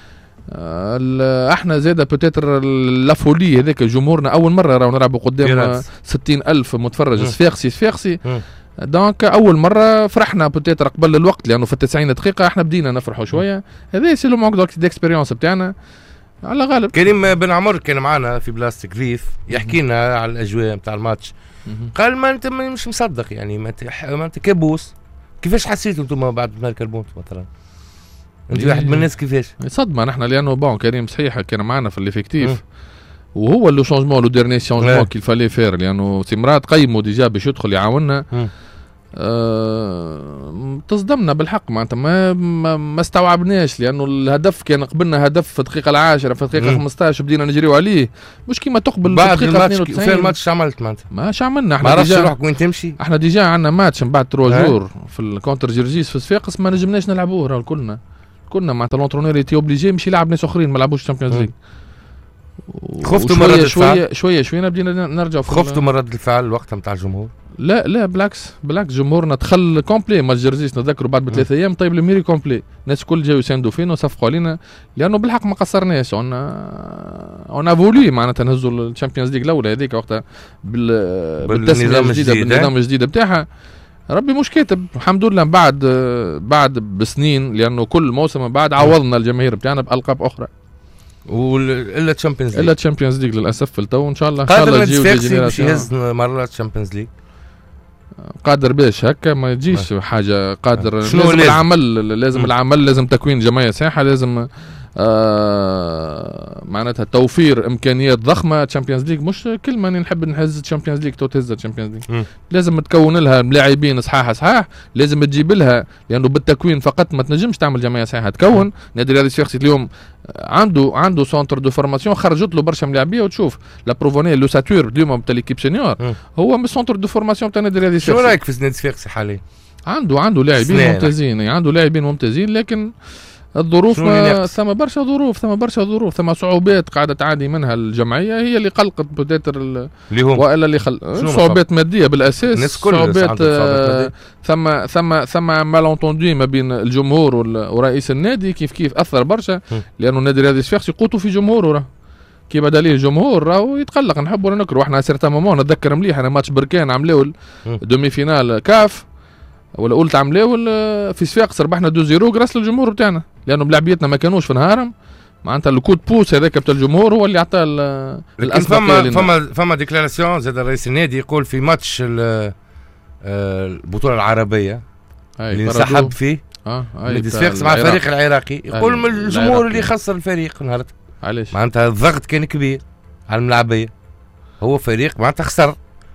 احنا زاده بوتيتر لافولي هذاك جمهورنا اول مره راهو نلعبوا قدام 60,000 متفرج صفاقسي دونك اول مره فرحنا بوتيتر قبل الوقت، لانه في 90 دقيقه احنا بدينا نفرحوا شويه. هذا سي لو مونك ديكسبيريونس بتاعنا على غالب. كريم بن عمر كان معنا في بلاستيك ريف يحكي لنا على الاجواء نتاع الماتش. قال ما انت مش مصدق يعني ما انت كابوس. كيفاش حسيتوا انتم بعد ما كربونت مثلا؟ انت واحد من الناس كيفاش؟ صدمه نحن، لانه بون كريم صحيح كان معنا في الافكتيف وهو لو شونجمون لو ديرني شونجمون كيل فالي فير، لانه تمرات قيموا ديجا باش يدخل يعاوننا. تصدمنا بالحق معناتها ما استوعبناش، لانه الهدف كان قبلنا هدف في الدقيقه العاشرة في الدقيقه 15 بدينا نجريو عليه، مش كيما تقبل بعد الماتش. في الماتش عملت معناتها ماش عملنا احنا، ما عرفتش روحك وين تمشي. احنا ديجا عندنا ماتش من بعد 3 جور في الكونتر جرجيس في صفاقس ما نجمناش نلعبوه. راه كلنا معناتها لونترونير يتي اوبليجي يمشي يلعب ناس اخرين ما لعبوش الشامبيونز ليغ. خفتوا من رد الفعل؟ شويه بدينا نرجعوا. خفتوا من رد الفعل الوقت نتاع الجمهور؟ لا بالعكس جمهورنا دخل كومبلي ماتش جرجيس نتذكروا بعد ب3 ايام. طيب الميري كومبلي الناس الكل جاوا يساندوا فينا وصفقوا علينا، لانه بالحق ما قصرناش. اون فولي معناتها نهزوا الشامبيونز ليغ الاولى هذيك وقتها بالتسميه الجديده بالنظام الجديد بتاعها. ربي مش كاتب الحمد لله. بعد بسنين، لانه كل موسم من بعد عوضنا الجماهير بتاعنا بالقاب اخرى الا تشامبيونز ليغ للاسف في التو. ان شاء الله يجيو جينيراسيون يهز مرات تشامبيونز ليغ. قادر باش هكا ما يجيش حاجه قادر. لازم العمل، لازم تكوين جمعيه صحيحه، لازم معناتها توفير امكانيات ضخمه. تشامبيونز ليغ مش كلمه نحب نهز تشامبيونز ليغ تهز تشامبيونز ليغ. لازم تكون لها لاعبين صحاح، لازم تجيب لها، لانه بالتكوين فقط ما تنجمش تعمل جمعيه صحيحه تكون. نادي الرياضي الصفاقسي اليوم عنده سونتر دو فورماسيون خرجت له برشا ملاعبيه، وتشوف لا بروفوني لو ساتور اليوم تاع ليكيب سينيور هو من سونتر دو فورماسيون تاع نادي الرياضي الصفاقسي. شو رايك في نادي الصفاقسي حاليا؟ عنده لاعبين ممتازين، لكن الظروف ثم برشا ظروف ثم صعوبات قاعده تعاني منها الجمعيه، هي اللي قلقت بوتيتر والا اللي صعوبات ماديه بالاساس. صعوبات ثم مالونتوندي ما بين الجمهور ورئيس النادي كيف اثر برشا، لانه النادي الرياضي الصفاقسي يقوتوا في جمهوره. كي بدا ليه الجمهور راهو يتقلق. نحب ولا نكره. احنا سيرتا مومون نتذكر مليح انا ماتش بركان عملوا دومي فينال كاف ولا قلت عملوا في صفاقس ربحنا 2-0 غرس للجمهور بتاعنا، لانه بلعبيتنا ما كانوش في نهارهم. معناتها الكود بوس هذاك بتاع الجمهور هو اللي عطى الاسباب. فما ديكلاراسيون زاد رئيس النادي يقول في ماتش البطوله العربيه اللي انسحب فيه نادي صفاقس مع الفريق العراقي، يقول من الجمهور اللي خسر الفريق نهارتها. علاش؟ معناتها الضغط كان كبير على الملاعبيه. هو فريق معناتها خسر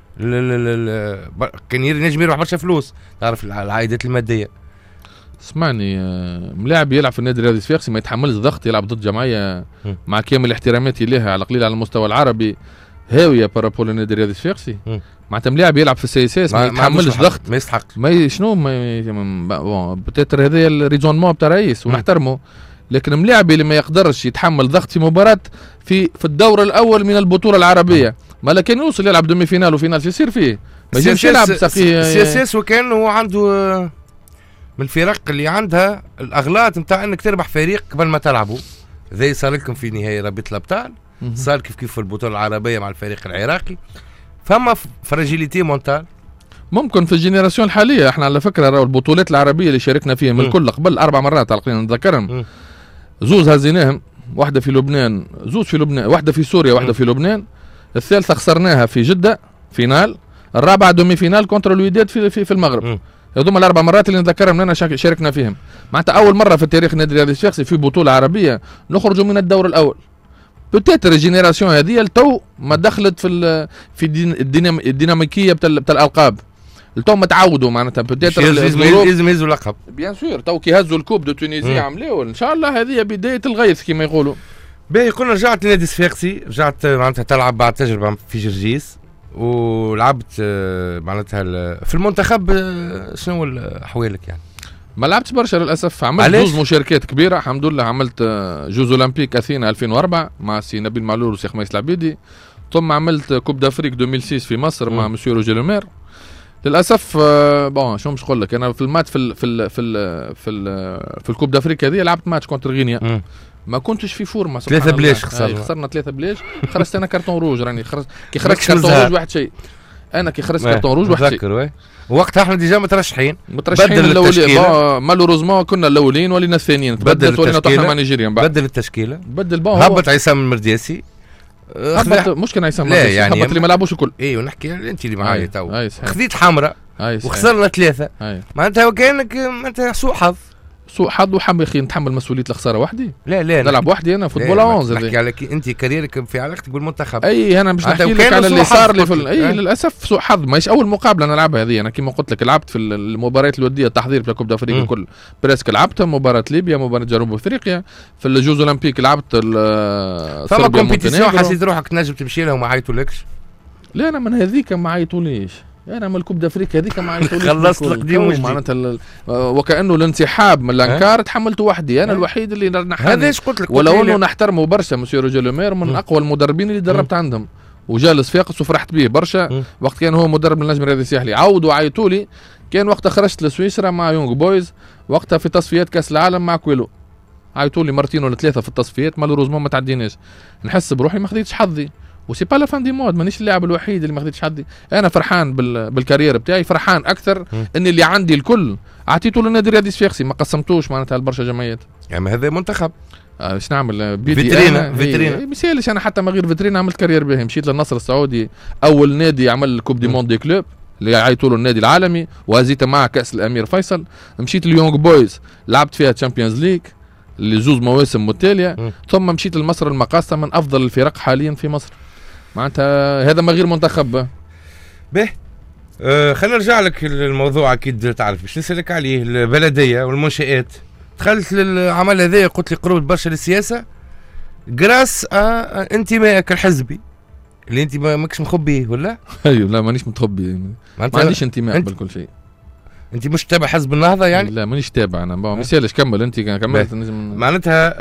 كان ينجم يروح برشا فلوس، تعرف العائدات الماديه. اسمعني، ملاعب يلعب في النادي الرياضي الصفاقسي ما يتحملش ضغط، يلعب ضد جمعيه مع كامل احتراماتي لها على قليل على المستوى العربي هاويه بارابول النادي الرياضي الصفاقسي. معناتها ملاعب يلعب في السي اس اس ما يتحملش ضغط، ما يستحق. شنو بوتيتر هذا الريزونمون بتاع الرئيس ونحترمه، لكن ملاعبي اللي ما يقدرش يتحمل ضغط في مباراه في الدور الاول من البطوله العربيه، ما كان يوصل يلعب دومي فينال وفينال يصير فيه ما يجيش يلعب سياسيس. وكان هو عنده من الفرق اللي عندها الاغلاط نتاع انك تربح فريق قبل ما تلعبه. زي صار لكم في نهائي رابطه الابطال، صار كيف في البطوله العربيه مع الفريق العراقي. فما فراجيليتي مونتال ممكن في الجينيراسيون الحاليه. احنا على فكره البطولات العربيه اللي شاركنا فيها من الكل قبل 4 مرات على القليل نتذكرهم. زوز هزيناهم، واحده في لبنان، زوز في لبنان، واحده في سوريا، واحده في لبنان. الثالثه خسرناها في جده فينال، الرابعه دومي فينال كونتر الوداد في المغرب. هذوما ال4 مرات اللي نتذكرهم اننا شاركنا فيهم. معناتها اول مره في التاريخ النادي الرياضي الصفاقسي في بطوله عربيه نخرجوا من الدور الاول. بوتيتر الجينيراسيون هذه التو ما دخلت في الديناميكيه بتاع الالقاب. التو ما تعودوا معناتها بوتيتر لازم يهزوا اللقب. بيان سور تو كي هزوا الكوب دو تونيزي عملوا ان شاء الله هذه بدايه الغيث كما يقولوا. باهي قلنا رجعت لنادي الصفاقسي، رجعت معناتها تلعب بعد تجربه في جرجيس ولعبت معناتها في المنتخب. شنو احوالك يعني؟ ما لعبتش برشا للاسف. عملت 2 مشاركات كبيره الحمد لله. عملت جوز اولمبيك اثينا 2004 مع سي نبيل معلول وسي خميس العبيدي، ثم عملت كوب دافريك 2006 في مصر مع مسيو روجي لومير. للاسف شو مش نقول لك، انا في الماتش في الكوب دافريك هذه لعبت ماتش كونتر غينيا ما كنتش في فورمه. 3 بلاش خسرنا 3 بلاش. خرجت انا كارتون روج، راني كي خرجت كارتون روج واحد شيء. انا كي خرجت كارتون روج واحد شيء. وقتها احنا ديجا مترشحين الاولين. مالوروزمون كنا الاولين ولينا الثانيين. تبدلت ولينا طحنا مع نيجيريا. بدل التشكيله. هبط عصام المردياسي. مش كان عصام المردياسي. يعني هبط اللي ما لعبوش الكل. اي ونحكي انت اللي معايا تو. خذيت حمراء وخسرنا 3. معناتها كانك معناتها سوء حظ وحب يا اخي نتحمل مسؤوليه الخساره وحدي. لا نلعب وحدي انا فوتبول 11. نحكي على انت كاريرك في علاقتك بالمنتخب. اي انا مش نحكي لك على اللي صار لي للاسف سوء حظ. ماهيش اول مقابله نلعبها هذه. انا كما قلت لك لعبت في المباريات الوديه التحضير في كوب دافريقيا الكل بريسك لعبتها. مباراه ليبيا، مباراه جنوب افريقيا، في الجوز اولمبيك لعبت فما كومبيتيسيون حسيت روحك تنجم تمشي لها وما عيطولكش؟ لا انا من هذيك ما عيطوليش. انا من الكوب دافريقيا هذيك ما عيطوليش. خلصت القديم معناتها وكانه الانسحاب من الانكار تحملته وحدي. انا الوحيد اللي نحن هذا ايش قلت لك. ولو انه نحترمه برشا مسيو روجيه لومير من اقوى المدربين اللي دربت عندهم وجالس فاقس وفرحت به برشا. وقت كان هو مدرب النجم الرياضي الساحلي عاودوا عيطولي. كان وقتها خرجت لسويسرا مع يونغ بويز وقتها في تصفيات كاس العالم مع كويلو. عيطولي مرتين ولا 3 في التصفيات. مالوروزمون ما تعديناش. نحس بروحي ما خديتش حظي. وسي با لا فان دي مود. مانيش اللاعب الوحيد اللي ما خديتش حظي. انا فرحان بالكارير بتاعي. فرحان اكثر ان اللي عندي الكل عطيته للنادي الرياضي الصفاقسي ما قسمتوش معناتها لبرشا جمعيات. يعني هذا منتخب ايش نعمل فيترينا مثالش. انا حتى ما غير فيترينا عملت كارير به. مشيت للنصر السعودي اول نادي عمل كوب دي موند دي كلوب اللي عيطوا له النادي العالمي وهزيت معه كاس الامير فيصل. مشيت ليونغ بويز لعبت فيها تشامبيونز ليج لزوز مواسم متتاليه. ثم مشيت لمصر المقاصه من افضل الفرق حاليا في مصر. معناتها هذا ما غير منتخب به. خلينا نرجع لك الموضوع. اكيد تعرف باش نسالك عليه البلديه والمنشآت. دخلت للعمل هذا قلت لي قربت برشا للسياسه جراس انتمائك الحزبي اللي انت ماكش مخبيه ولا؟ ايوه لا مانيش متخبي. ما عنديش انتماء بالكل شيء. انت مش تابع حزب النهضه يعني؟ لا مانيش تابع انا. مثالش كمل انت كملت. معناتها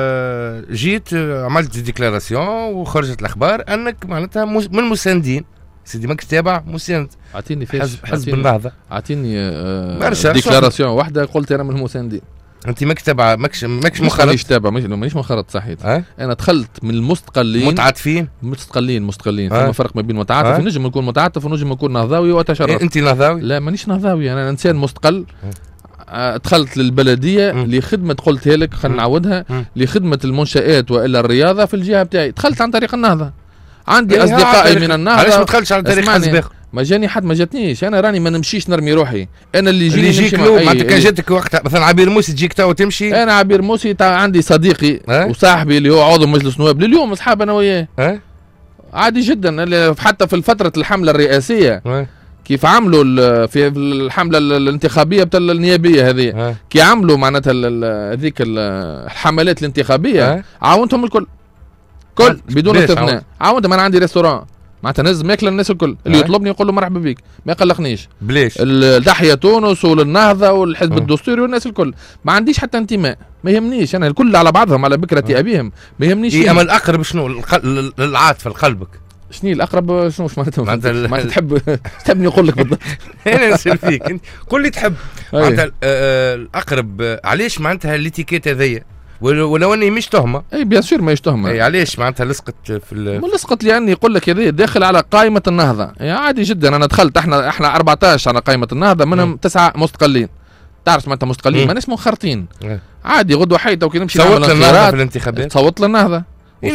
جيت عملت ديكلاراسيون وخرجت الاخبار انك معناتها من المساندين. سيدي ماكش تابع مساند. اعطيني حزب النهضه. اعطيني ديكلاراسيون واحده قلت انا من المساندين. انت ماكش تابع ماكش منخرط. مانيش تابع مانيش منخرط صحيت. انا دخلت من المستقلين. متعاطفين مستقلين. ثم فرق ما بين متعاطف. نجم نكون متعاطف ونجم نكون نهضاوي واتشرف. انت نهضاوي؟ لا مانيش نهضاوي. انا انسان مستقل. دخلت للبلديه لخدمه قلتها لك خلينا نعودها لخدمه المنشآت والا الرياضه في الجهه بتاعي. دخلت عن طريق النهضه. عندي اصدقائي من النهضه. علاش ما دخلتش على طريق حزب اخر؟ ما جاني حد ما جاتنيش. انا راني ما نمشيش نرمي روحي. انا اللي يجيك معناتها كان جاتك وقتها مثلا عبير موسي تجيك تو تمشي. انا عبير موسي عندي صديقي وصاحبي اللي هو عضو مجلس نواب لليوم اصحاب انا وياه. عادي جدا. حتى في فتره الحمله الرئاسيه كيف عملوا في الحمله الانتخابيه بتاع النيابيه هذه كي عملوا معناتها هذيك الحملات الانتخابيه عاونتهم الكل بدون استثناء. عاونتهم. انا عندي ريستوران معناتها نزل ماكل الناس الكل اللي يطلبني يقول له مرحبا بك ما يقلقنيش. بلاش تحيا تونس والنهضه والحزب الدستوري والناس الكل. ما عنديش حتى انتماء. ما يهمنيش. انا الكل على بعضهم على بكره ابيهم. ما يهمنيش. اما الاقرب شنو العاطفه لقلبك؟ شنو الاقرب؟ شنو معناتها ما تحبني نقول لك بالضبط. انا نسال فيك انت قول لي تحب معناتها الاقرب. علاش معناتها الاتيكيت هذيا ولو اني مش تهمه؟ اي بيان سور ماهيش تهمه. اي علاش معناتها لصقت في لصقت لاني يقول لك هذه داخل على قائمه النهضه. يعني عادي جدا. انا دخلت احنا 14 على قائمه النهضه منهم 9 مستقلين. تعرف معناتها مستقلين ماناش منخرطين. عادي غدوه حيته وكي نمشي نعمل الانتخابات في الانتخابات صوت للنهضه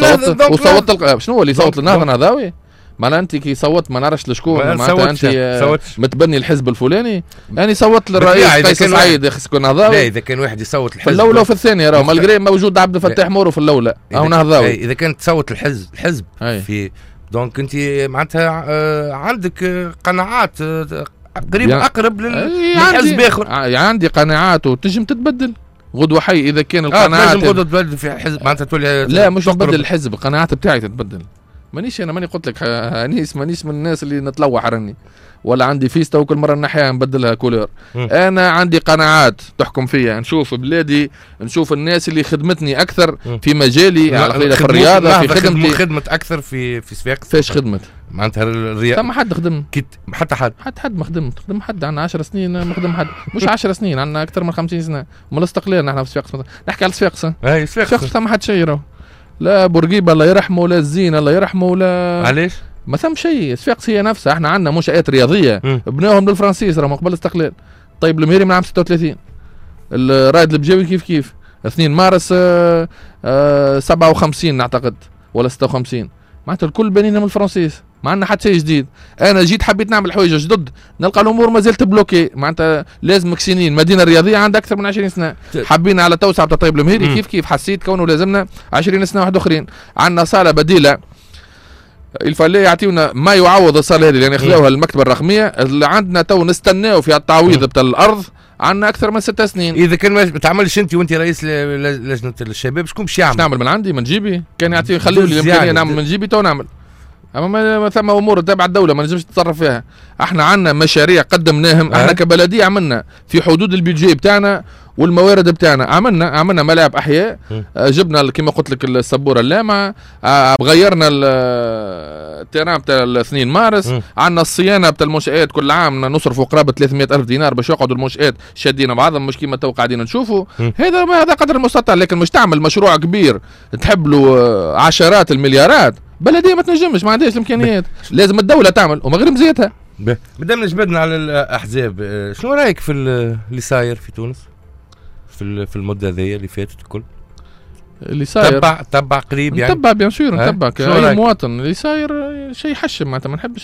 وصوت شنو هو اللي صوت للنهضه نهضاوي. معناها انت كي صوت ما نعرفش لشكون معناتها انت متبني الحزب الفلاني. يعني صوت للرئيس قيس سعيد يا اخي شكون نهضاوي. لا اذا كان واحد يصوت الحزب في الاولى وفي الثانيه راهو مالغري موجود عبد الفتاح مورو في الاولى او نهضاوي. اذا كانت تصوت الحزب في دونك انت معناتها عندك قناعات قريب اقرب للحزب اخر. عندي قناعات وتنجم تتبدل غدوه حي اذا كان القناعات تنجم غدوه تبدل في حزب معناتها تولي. لا مش تبدل الحزب. القناعات بتاعي تتبدل. ماني قلت لك انيس، مانيش من الناس اللي نتلوح راني ولا عندي فيستا وكل مره نحيها نبدلها كولور. انا عندي قناعات تحكم فيا، نشوف بلادي، نشوف الناس اللي خدمتني اكثر في مجالي على في الرياضه، في خدمتي. خدمت اكثر في صفاقس. فاش خدمت معناتها الرياضه ثم حد خدم حتى حد ما خدم حد. عندنا 10 سنين ما خدم حد، مش 10 سنين، عندنا اكثر من 50 سنه من الاستقلال. نحن في صفاقس نحكي على صفاقس. اي صفاقس ثم حد شيء، لا بورقيبه الله يرحمه، ولا الزين الله يرحمه، ولا علاش ما ثم شيء. صفاقس هي نفسها. احنا عندنا منشآت رياضيه بناوهم بالفرنسيس راهم قبل الاستقلال. طيب المهيري من عام 36، الرائد البجاوي كيف 2 مارس 57 نعتقد ولا 56، معناتها الكل بانينا من الفرنسيس، ما عندنا حتى شيء جديد. انا جيت حبيت نعمل حوايج جدد، نلقى الامور ما زالت بلوكي. معناتها لازم مكسينين. مدينه رياضيه عندها اكثر من 20 سنه، حابين على توسعه بتاع طيب المهيري كيف حسيت كونه لازمنا 20 سنه واحد اخرين. عندنا صاله بديله الفالي يعطيونا ما يعوض الصاله هذه لان ياخذوها المكتبه الرقميه اللي عندنا تو نستناو في التعويض بتاع الارض. عندنا اكثر من 6 سنين. اذا كان ما تعملش انت وانت رئيس لجنه الشباب شكون باش يعمل؟ نعمل من عندي من جيبي، كان يعطي خلوا لي الامكانيه نعمل من جيبي تو نعمل. اما ما ثم امور تبع الدوله ما نجمش نتصرف فيها. احنا عندنا مشاريع قدمناهم. احنا كبلديه عملنا في حدود البيدجي بتاعنا والموارد بتاعنا. عملنا ملاعب احياء، جبنا كما قلت لك السبوره اللامعه، غيرنا التيران بتاع 2 مارس. عندنا الصيانه بتاع المنشآت كل عام نصرفوا قرابه 300,000 دينار باش يقعدوا المنشآت شادين بعضهم، مش كيما تو قاعدين نشوفوا. هذا قدر المستطاع، لكن مش تعمل مشروع كبير تحب له عشرات المليارات. بلديه ما تنجمش، ما عندهاش الامكانيات، لازم الدوله تعمل وما غير مزيتها. بدنا جبدنا على الاحزاب، شنو رايك في اللي صاير في تونس في المده هذه اللي فاتت الكل؟ اللي صاير تبع قريب يعني؟ نتبع بيان سور، نتبع كأي مواطن. اللي صاير شيء يحشم، معناتها ما نحبش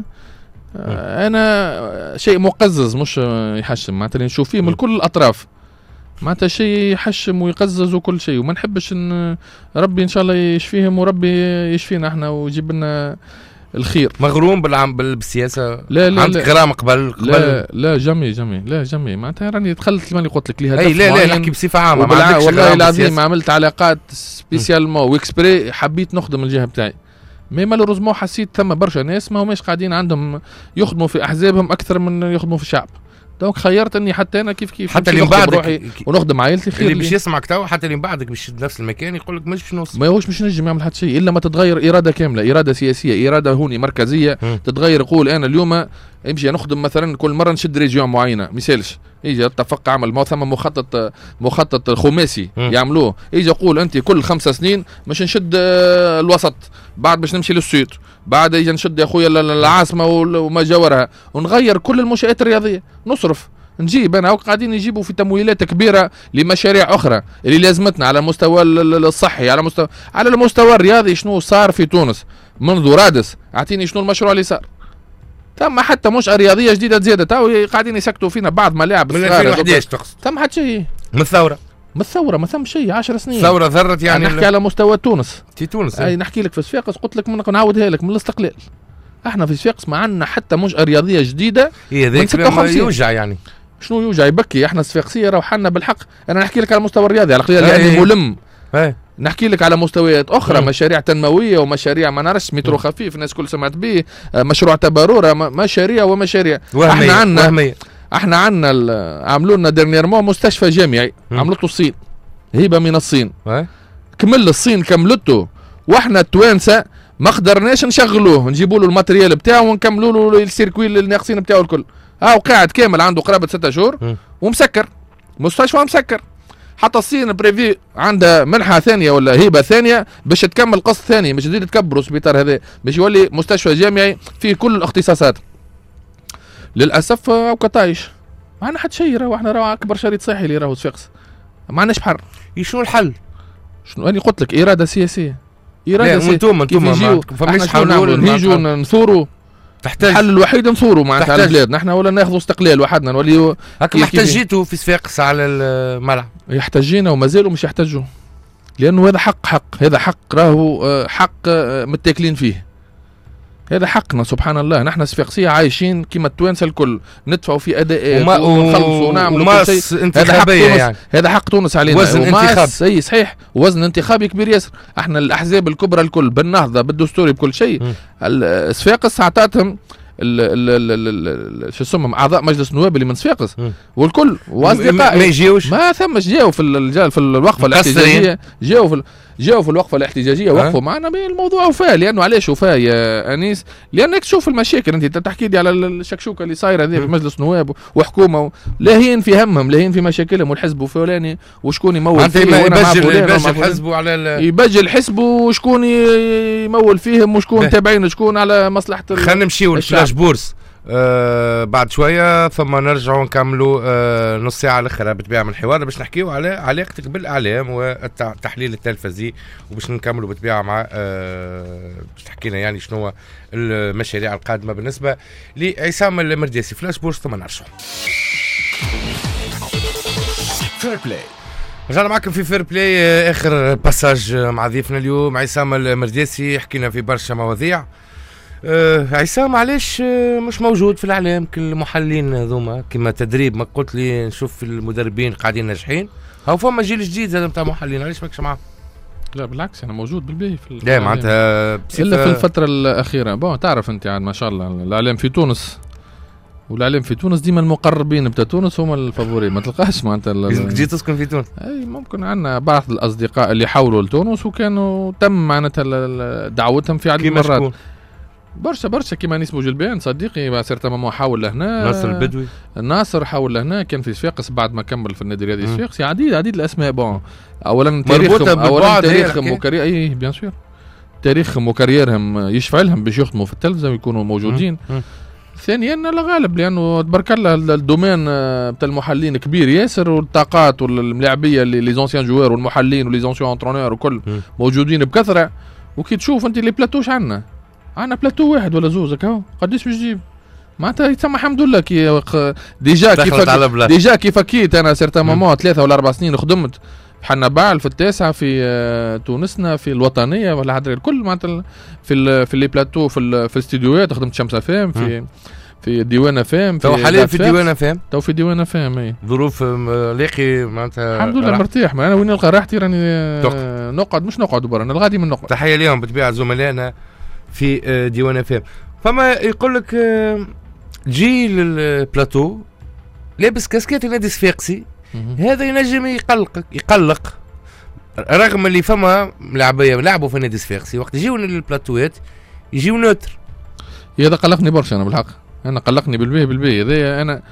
انا شيء مقزز مش يحشم، معناتها نشوف فيه من كل الاطراف، معناتها شيء يحشم ويقزز وكل شيء، وما نحبش ان ربي ان شاء الله يشفيهم وربي يشفينا احنا ويجيب لنا الخير. مغروم بالسياسه؟ لا عندك غرام قبل؟ لا جمي معناتها راني دخلت ماني قلت لك ليها هدف لا نحكي بصفه عامه. والله العظيم عملت علاقات سبيسيالمون واكسبري، حبيت نخدم الجهه بتاعي. مي مالوروزمون حسيت ثم برشا ناس ما هماش قاعدين عندهم يخدموا في احزابهم اكثر من يخدموا في الشعب. دونك خيرت اني حتى انا كيف حتى اللي بعدك ونخدم عائلتي خير. اللي باش يسمعك تو حتى اللي بعدك باش نفس المكان يقول لك مش نوصل، ما هوش مش نجم يعمل حتى شيء الا ما تتغير اراده كامله، اراده سياسيه، اراده هوني مركزيه تتغير. يقول انا اليوم امشي نخدم مثلا كل مره نشد ريجيون معينه، مثالش يجي اتفق عمل ما ثم مخطط خماسي يعملوه، يجي يقول انت كل 5 سنين مش نشد الوسط، بعد باش نمشي للسويد، بعد يجي نشد يا خويا العاصمه وما جاورها، ونغير كل المنشآت الرياضيه، نصرف نجيب انا قاعدين يجيبوا في تمويلات كبيره لمشاريع اخرى اللي لازمتنا على المستوى الصحي، على المستوى الرياضي. شنو صار في تونس منذ رادس؟ اعطيني شنو المشروع اللي صار. ثم حتى مش رياضيه جديده زياده، تو قاعدين يسكتوا فينا بعض ملاعب من 2011 تقصد؟ ثم حتى شيء من الثوره ما ثم شيء 10 سنين الثوره ذرت يعني نحكي على مستوى تونس. في تونس اي نحكي لك في صفاقس، قلت لك نعاودها لك من الاستقلال. احنا في صفاقس ما عندنا حتى منشأة رياضيه جديده. هي يوجع يعني. شنو يوجع يبكي؟ احنا الصفاقسيه راهو حنا بالحق. انا نحكي لك على المستوى الرياضي على قليل يعني ملم. نحكي لك على مستويات اخرى، مشاريع تنمويه ومشاريع ما نعرفش مترو خفيف الناس كل سمعت به، مشروع تباروره، مشاريع ومشاريع. احنا عندنا عملوا لنا ديرنييرمون مستشفى جامعي عملته الصين، هبه من الصين. كمل الصين كملته، واحنا التوانسه ما قدرناش نشغلوه، نجيبوا له الماتريال بتاعه ونكملوا له السيركوي الناقصين بتاعه الكل. قاعد كامل عنده قرابه 6 شهور ومسكر، مستشفى مسكر. حتى الصين بريفي عندها منحه ثانيه ولا هبه ثانيه باش تكمل قسط ثاني، مش تزيد تكبروا السبيطار هذا باش يولي مستشفى جامعي فيه كل الاختصاصات. للاسف كطايش ما عندنا حتى شيء. راهو احنا راهو اكبر شريط صحي اللي راهو صفاقس، ما عندناش بحر. شنو الحل؟ شنو انا قلت لك؟ اراده سياسيه. انتم فماش حلول نيجوا نثوروا. تحتاج الحل الوحيد نثوروا معناتها على البلاد نحن، ولا ناخذوا استقلال وحدنا نوليو هكا. ما احتجيتوا في صفاقس على الملعب؟ يحتجينا وما زالوا مش يحتجوا، لانه هذا حق هذا حق راهو حق متاكلين فيه. هذا حقنا سبحان الله. نحن صفاقسية عايشين كما التوانسه الكل، ندفعوا في اداءات ونخلصوا ونعملوا كل شيء. هذا حق تونس يعني. هذا حق تونس علينا. وزن انتخابي. اي صحيح، وزن انتخابي كبير ياسر. احنا الاحزاب الكبرى الكل بالنهضه بالدستوري بكل شيء. صفاقس اعطتهم شو اسمهم اعضاء مجلس النواب اللي من صفاقس والكل واصدقائي ما يجيوش، ما ثمش جاوا في الوقفه الاحتجاجيه، جاوا في الوقفه الاحتجاجيه وقفوا معنا الموضوع وفاه. لانه علاش وفاه يا انيس؟ لانك تشوف المشاكل. انت تحكي لي على الشكشوكه اللي صايره هذه في مجلس نواب وحكومه، لاهين في همهم، لاهين في مشاكلهم، والحزب فلاني وشكون يمول فيه، يبجل حزبه على يبجل حزبه وشكون يمول فيهم وشكون تابعين وشكون على مصلحه. خلينا نمشيو للفلاش بورس بعد شويه، ثم نرجعوا نكملوا نص ساعه الاخرى بالطبيعه من الحوار باش نحكيو على علاقتك بالاعلام والتحليل التلفزي، وباش نكملوا بالطبيعه مع باش تحكينا يعني شنو المشاريع القادمه بالنسبه لعصام المرديسي. فلاش بورس ثم نرجعوا. فير بلاي، رجعنا معكم في فير بلاي. اخر باساج مع ضيفنا اليوم عصام المرديسي. حكينا في برشا مواضيع. عصام علاش مش موجود في الاعلام؟ كل المحللين هذوما كما تدريب ما قلت لي نشوف في المدربين قاعدين ناجحين، هاو فما جيل جديد هذا نتاع محللين، علاش ماكش معاه؟ لا بالعكس انا موجود بالباهي في لا معناتها الا في الفتره الاخيره. تعرف انت عاد ما شاء الله الاعلام في تونس، والاعلام في تونس ديما المقربين بتاع تونس هما الفافوري، ما تلقاش معناتها جيت تسكن في تونس. اي ممكن عندنا بعض الاصدقاء اللي حاولوا لتونس وكانوا تم معناتها دعوتهم في عدد مرات. برشا كيما نيس بوجلبان صديقي سيرتما حاول لهنا، ناصر البدوي، ناصر حاول لهنا، كان في صفاقس بعد ما كمل في النادي الرياضي الصفاقسي. عديد الاسماء. اولا تاريخهم اي بيان سور تاريخهم وكاريرهم يشفع لهم باش يخدموا في التلفزه ويكونوا موجودين. ثانيا الغالب لانه تبارك الله الدومين بتاع المحللين كبير ياسر، والطاقات والملاعبيه لي زونسيان جوار والمحللين ولي زونسيان انترونور وكل موجودين بكثره. وكي تشوف انت لي بلاتوش عندنا بلاتو واحد ولا زوز هكا قداش باش تجيب؟ معناتها يتسمى الحمد لله كي ديجا كيف اكيد انا سيرت ماما 3 ولا 4 سنين خدمت حنا باعل في التاسعه في تونسنا في الوطنيه ولا حد الكل معناتها في لي بلاتو في الاستديوهات خدمت شمسة فام في ديوانه فام. تو حاليا في ديوانه فام. في ديوانه فام اي ظروف لاقي معناتها الحمد لله مرتاح. انا وين نلقى راحتي راني نقعد مش نقعد برا، انا الغادي من نقعد. تحيه اليوم بطبيعه زملائنا في ديوان فام. فما يقول لك جي للبلاتو لابس كاسكيت النادي الصفاقسي، هذا ينجم يقلق رغم اللي فما لاعبيه لعبوا في النادي الصفاقسي وقت يجيو للبلاتوات يجيو نوتر. هذا قلقني برشا انا بالحق، انا قلقني بالبيه هذا. انا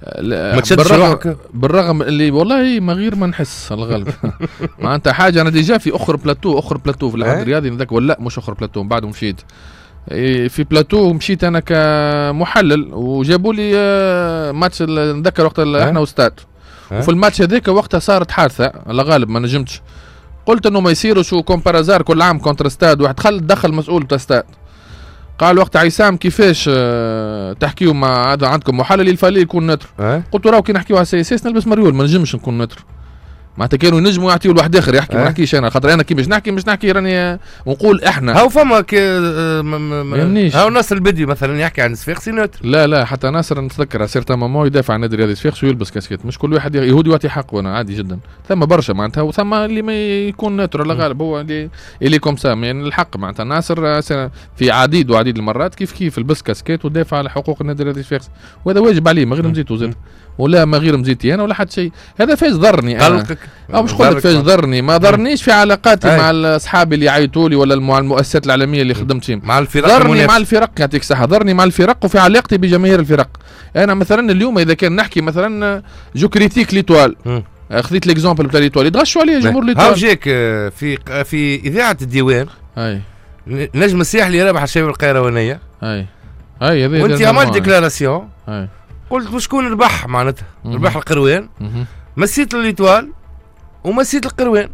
بالرغم اللي والله ما غير ما نحس الغالب معناتها حاجه. انا ديجا في اخر بلاتو في العهد الرياضي ذاك ولا مش اخر بلاتو من بعد مشيت في بلاتو مشيت انا كمحلل وجابوا لي ماتش نذكر وقت احنا وستاد. وفي الماتش هذاك وقتها صارت حادثه الغالب ما نجمتش، قلت انه ما يصيرش كومبارازار كل عام كونتر ستاد واحد دخل مسؤول بتاع ستاد قال وقت عصام كيفاش تحكيوا مع عندكم محلل الفالي يكون نتر. قلت له راهو كي نحكيوا على السياسات نلبس مريول ما نجمش نكون نتر. معناتها كانوا ينجموا يعطيوا لواحد اخر يحكي ما نحكيش انا، خاطر انا كي باش نحكي راني ونقول احنا هاو فما هاو ناصر البدوي مثلا يحكي عن الصفاقسي نتر. لا حتى ناصر نتذكر سيرتا ماما يدافع عن النادي الرياضي الصفاقسي ويلبس كاسكيت. مش كل واحد يهودي يعطي حقه، انا عادي جدا. ثم برشا معناتها وثم اللي ما يكون نتر على غالب هو اللي كوم سام يعني الحق. معناتها ناصر في عديد المرات كيف لبس كاسكيت ودافع على حقوق النادي الرياضي الصفاقسي، وهذا واجب عليه ما غير مزيتو زاد ولا ما غير مزيتي انا ولا حد شيء. هذا فاش ضرني انا او مش قلت فاش ضرني، ما ضرنيش في علاقاتي مع اصحابي اللي يعيطوا لي ولا مع المؤسسات العالميه اللي خدمت فيهم. مع الفرق ضرني مع الفرق يعطيك الصحه، ضرني مع الفرق وفي علاقتي بجماهير الفرق. انا مثلا اليوم اذا كان نحكي مثلا جو كريتيك ليتوال، خذيت ليكزامبل بتاع ليتوال يتغشوا عليه جمهور ليتوال. هاو جاك في اذاعه الديوان نجم الساحلي رابح الشباب القيروانيه هذه وانت عملت ديكلاراسيون قلت وشكون ربح معناتها ربح القروان. مسيت الليتوال ومسيت القروان.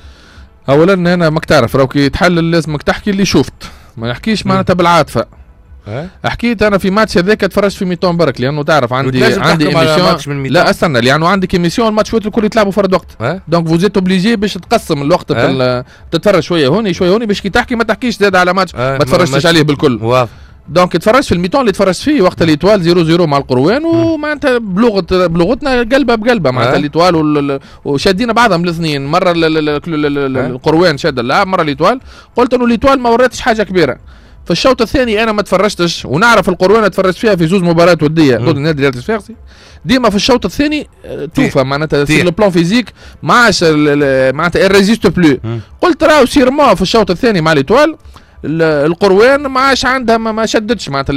اولا انا ماك تعرف راهو كي تحلل لازمك تحكي اللي شفت، ما نحكيش معناتها بالعاطفه. حكيت انا في ماتش هذاك تفرجت في ميتون برك لانه تعرف عندي ايميسيون. لا استنى لانه عندك ايميسيون الماتش فوت الكل يتلعبوا فرد وقت. دونك فوزيت اوبليجي باش تقسم الوقت. تتفرج شويه هوني شويه هوني باش كي تحكي ما تحكيش زاد على ماتش ما تفرجتش عليه بالكل. دونك تفرجت في الميتون اللي تفرجت فيه وقت الإيطوال 0-0 مع القروان ومعناتها بلغتنا قلبه بقلبه معناتها الإيطوال وشادين بعضهم الاثنين. مره القروان شاد اللعب مره الإيطوال. قلت انه الإيطوال ما وراتش حاجه كبيره. في الشوط الثاني انا ما تفرجتش ونعرف القروان تفرجت فيها في زوج مباريات وديه ضد النادي الريال الصفاقسي. ديما في الشوط الثاني توفى معناتها في لو بلان فيزيك ما عادش معناتها ريزيست بلو. قلت راهو سيرمون في الشوط الثاني مع الإيطوال القروان ما عادش عندها ما شدتش معناتها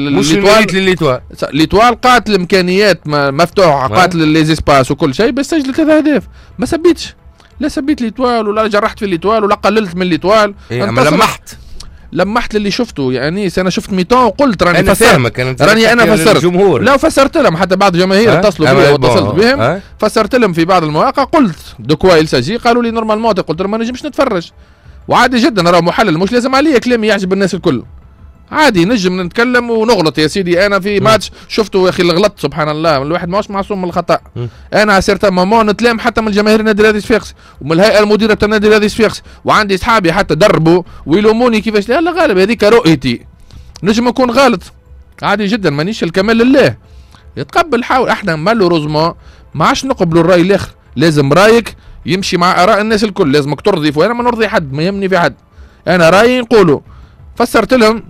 الإيطوال قاتل الامكانيات مفتوحه قاتل ليزيسباس وكل شيء بس سجلت 3 أهداف. ما سبيتش لا سبيت الإيطوال ولا جرحت في الإيطوال ولا قللت من الإيطوال. اما لمحت للي شفته يعني انا شفت ميتون وقلت راني انا فاهمك راني انا فسرت لا فسرت لهم حتى بعض الجماهير اتصلوا بي واتصلت بهم فسرت لهم في بعض المواقع قلت دو يلساجي قالوا لي نورمالمون قلت لهم ما نجمش نتفرج وعادي جدا راه محلل مش لازم عليا كلامي يعجب الناس الكل عادي نجم نتكلم ونغلط يا سيدي. انا في ماتش شفته يا اخي الغلط سبحان الله الواحد ماهوش معصوم من الخطا. انا سيرتا ماما نتلام حتى من جماهير النادي الرياضي الصفاقسي ومن الهيئه المديره تاع النادي الرياضي الصفاقسي وعندي اصحابي حتى دربوا ويلوموني كيفاش لا غالب هذيك رؤيتي نجم نكون غلط عادي جدا مانيش الكمال لله يتقبل. حاول احنا مالوروزمون ما عادش نقبلوا الراي الاخر لازم رايك يمشي مع اراء الناس الكل لازمك ترضي وانا ما نرضي حد ما يهمني في حد. انا رايي نقوله فسرت لهم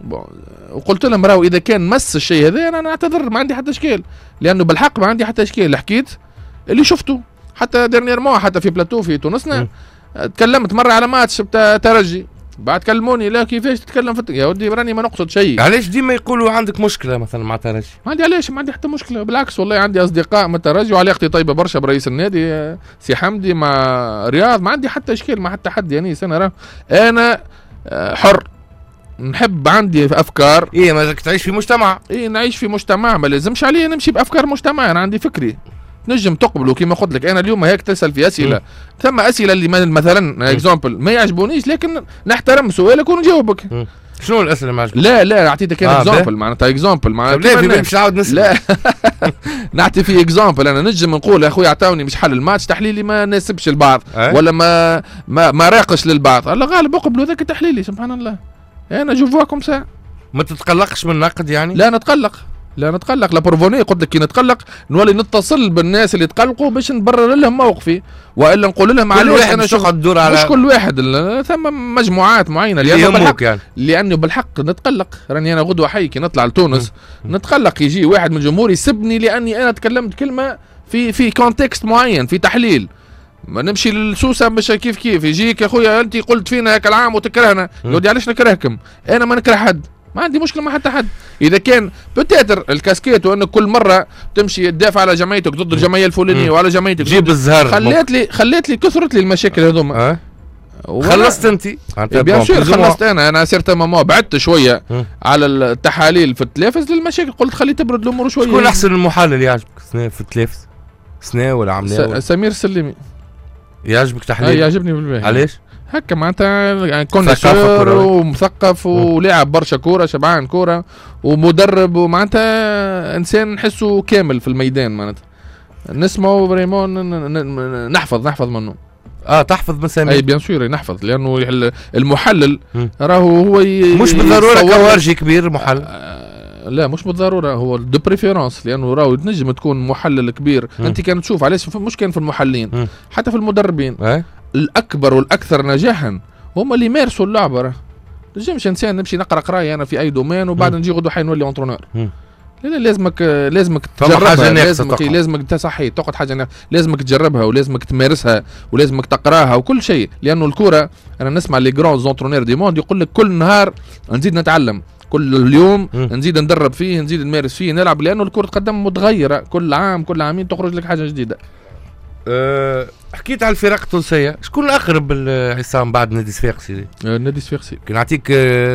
وقلت لهم راهو اذا كان مس الشيء هذا انا نعتذر ما عندي حتى اشكال لانه بالحق ما عندي حتى اشكال. حكيت اللي شفته حتى ديرنييرمون حتى في بلاتو في تونسنا تكلمت مره على ماتش بتاع ترجي بعد كلموني لا كيفاش تتكلم يا ودي راني ما نقصد شيء. علاش ديما يقولوا عندك مشكله مثلا مع ترجي؟ ما عندي علاش ما عندي حتى مشكله بالعكس والله عندي اصدقاء من ترجي وعلاقتي طيبه برشا برئيس النادي سي حمدي مع رياض ما عندي حتى اشكال مع حتى حد يعني انا حر نحب عندي افكار ما تعيش في مجتمع نعيش في مجتمع ما لازمش عليه نمشي بافكار مجتمع. انا عندي فكري نجم تقبله كما قلت لك. انا اليوم هيك تسال في اسئله ثم اسئله اللي مثلا اكزامبل ما يعجبونيش لكن نحترم سؤالك ونجاوبك. شنو الاسئله ما عجبك؟ لا اعطيتك انا اكزامبل معناتها اكزامبل لا مش نعاود نسال لا نعطي في اكزامبل. انا نجم نقول يا اخويا اعطوني مش حل الماتش تحليلي ما ناسبش البعض ولا ما راقش للبعض الله غالب اقبلوا ذاك تحليلي سبحان الله. انا جوفواكم ساعه ما تتقلقش من النقد يعني؟ لا نتقلق لا بروفوني قلت لك كي نتقلق نولي نتصل بالناس اللي تقلقوا باش نبرر لهم موقفي والا نقول لهم علاش انا شو تدور على مش كل واحد ثم مجموعات معينه لانه بالحق نتقلق. راني انا غدوه حي كي نطلع لتونس نتقلق يجي واحد من الجمهور يسبني لاني انا تكلمت كلمه في كونتكست معين في تحليل ما نمشي للسوسه باش كيف يجيك يا خويا انت قلت فينا هيك العام وتكرهنا يقول علاش نكرهكم انا ما نكره حد ما عندي مشكله مع حتى حد. اذا كان بتاتر الكاسكيت وانك كل مره تمشي تدافع على جمعيتك ضد الجمعيه الفلانيه وعلى جمعيتك جيب الزهر خليت لي كثرت لي المشاكل هذوما. خلصت انت بيان سور خلصت انا صرت بعدت شويه على التحاليل في التلفز للمشاكل قلت خلي تبرد الامور شويه. شكون احسن المحلل يعجبك في التلفز سنة ولا عملاوي؟ سمير السلمي يعجبك تحليل؟ يعجبني بالباهي. علاش؟ هكا معناتها يعني كونسور ومثقف ولاعب برشا كوره شبعان كوره ومدرب ومعناتها انسان نحسه كامل في الميدان معناتها نسمعه فريمون نحفظ منه. تحفظ مسامير؟ اي بيان سور نحفظ لانه المحلل راهو هو مش بالضروره كوارجي كبير محلل. لا مش بالضروره هو دو بريفيرونس لانه راهو تنجم تكون محلل كبير. انت كان تشوف علاش مش كان في المحللين حتى في المدربين الاكبر والاكثر نجاحا هم اللي يمارسوا اللعبه. راه نجمش انسان نمشي نقرا قرايه انا في اي دومين وبعد نجي غدوه حنولي انترونور. لا لازمك تجربها لازمك صحي تقعد حاجه لازمك تجربها ولازمك تمارسها ولازمك تقراها وكل شيء لانه الكره انا نسمع لي جراند زونترونير دي موند يقول لك كل نهار نزيد نتعلم كل يوم نزيد ندرب فيه نزيد نمارس فيه نلعب لانه الكره تقدم متغيره كل عام كل عامين تخرج لك حاجه جديده. حكيت على الفرق التونسيه شكون الاقرب عصام بعد نادي صفاقسي؟ نادي صفاقسي نعطيك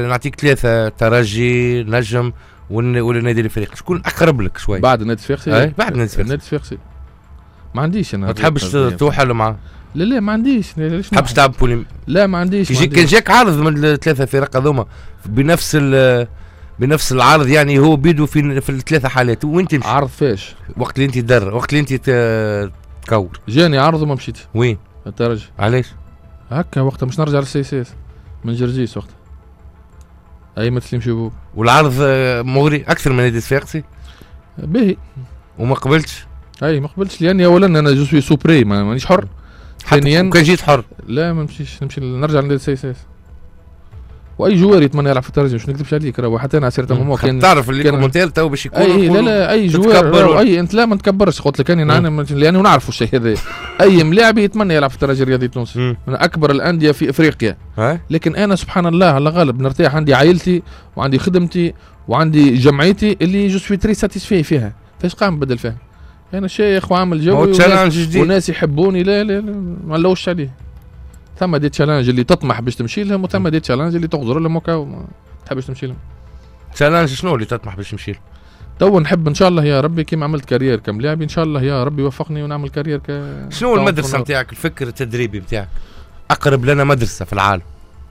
3 ترجي نجم ولا نادي الفريق شكون اقرب لك شوي بعد نادي صفاقسي؟ بعد نادي صفاقسي ما عنديش انا. ما تحبش توحل معاه؟ لا ما عنديش. ليش تحبش تلعب بوليم؟ لا ما عنديش. كان جاك عارض من ال3 فرق هذوما بنفس العرض يعني هو بيدو في الثلاثه حالات. وين تمشي؟ عرض فاش وقت اللي انت تدرب، وقت اللي انت تكور جاني عرض وما مشيت. وين؟ الترجي. علاش؟ هكا وقتها مش نرجع للسيساس من جرجيس وقتها. اي ما تسلم شبوب. والعرض مغري اكثر من نادي صفاقسي باهي وما قبلتش. اي ما قبلتش لاني اولا انا جو سوي سوبري مانيش حر. ثانيا كان جيت حر لا ما نمشيش، نمشي نرجع لنادي السيساس. واي جوار يتمنى يلعب في الترجي مش نكذبش عليك راهو حتى انا عسيرة ماما كان تعرف اللي كومنتير تو باش يكون اي لا اي جوار اي انت لا ما نتكبرش قلت لك انا لانه نعرفوا الشيء هذا. اي ملاعب يتمنى يلعب في الترجي الرياضي التونسي من اكبر الانديه في افريقيا. لكن انا سبحان الله على غالب نرتاح، عندي عائلتي وعندي خدمتي وعندي جمعيتي اللي جو سوي تري ساتيسفي فيها. فاش قام نبدل فيها؟ انا شيخ وعامل جوي وناس يحبوني. لا لا ما نلوش عليه. ثم دي تشالنج اللي تطمح باش تمشي لهم، وثم دي تشالنج اللي تغزر لهم وكا ما تحبش تمشي لهم. تشالنج شنو اللي تطمح باش تمشي لهم؟ تو نحب ان شاء الله يا ربي كيما عملت كارير كملاعب ان شاء الله يا ربي يوفقني ونعمل كارير شنو المدرسه نتاعك، الفكر التدريبي نتاعك؟ اقرب لنا مدرسه في العالم.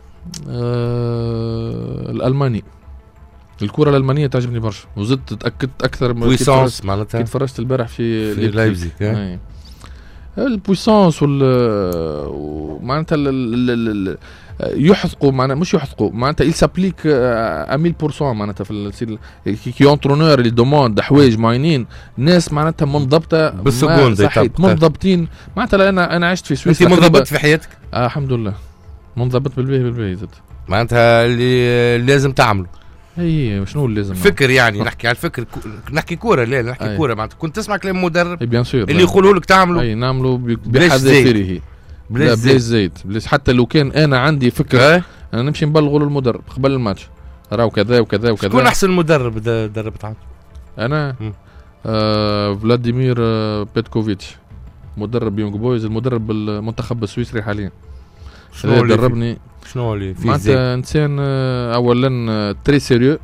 الالماني. الكره الالمانيه تعجبني برشا وزدت تاكدت اكثر من بويسونس معناتها. كنت فرجت البارح في لايبزيغ. البويسونس معناتها يحثقوا معناتها مش يحثقوا معناتها il s'applique à 1000% معناتها في كي اونترونور اللي دوموند حوايج معينين ناس معناتها منضبطه بالسكوند منضبطين معناتها. انا عشت في سويسرا. انت منضبط في حياتك؟ الحمد لله منضبط بالباهي زاد معناتها اللي لازم تعمله. اي شنو اللي لازم فكر يعني نحكي على الفكر نحكي كوره. لا نحكي كوره معناتها كنت تسمع كلام مدرب بيان سور اللي يقولوا لك تعمله. اي نعمله بحذافيره بلاش زيت بلاش. حتى لو كان انا عندي فكره انا نمشي نبلغه للمدرب قبل الماتش راهو كذا وكذا وكذا. شكون احسن مدرب دربت عنده؟ انا فلاديمير بيتكوفيتش مدرب يونغ بويز، المدرب المنتخب السويسري حاليا. شنو اللي دربني؟ شنو اللي في معناتها انسان اولا تري سيريو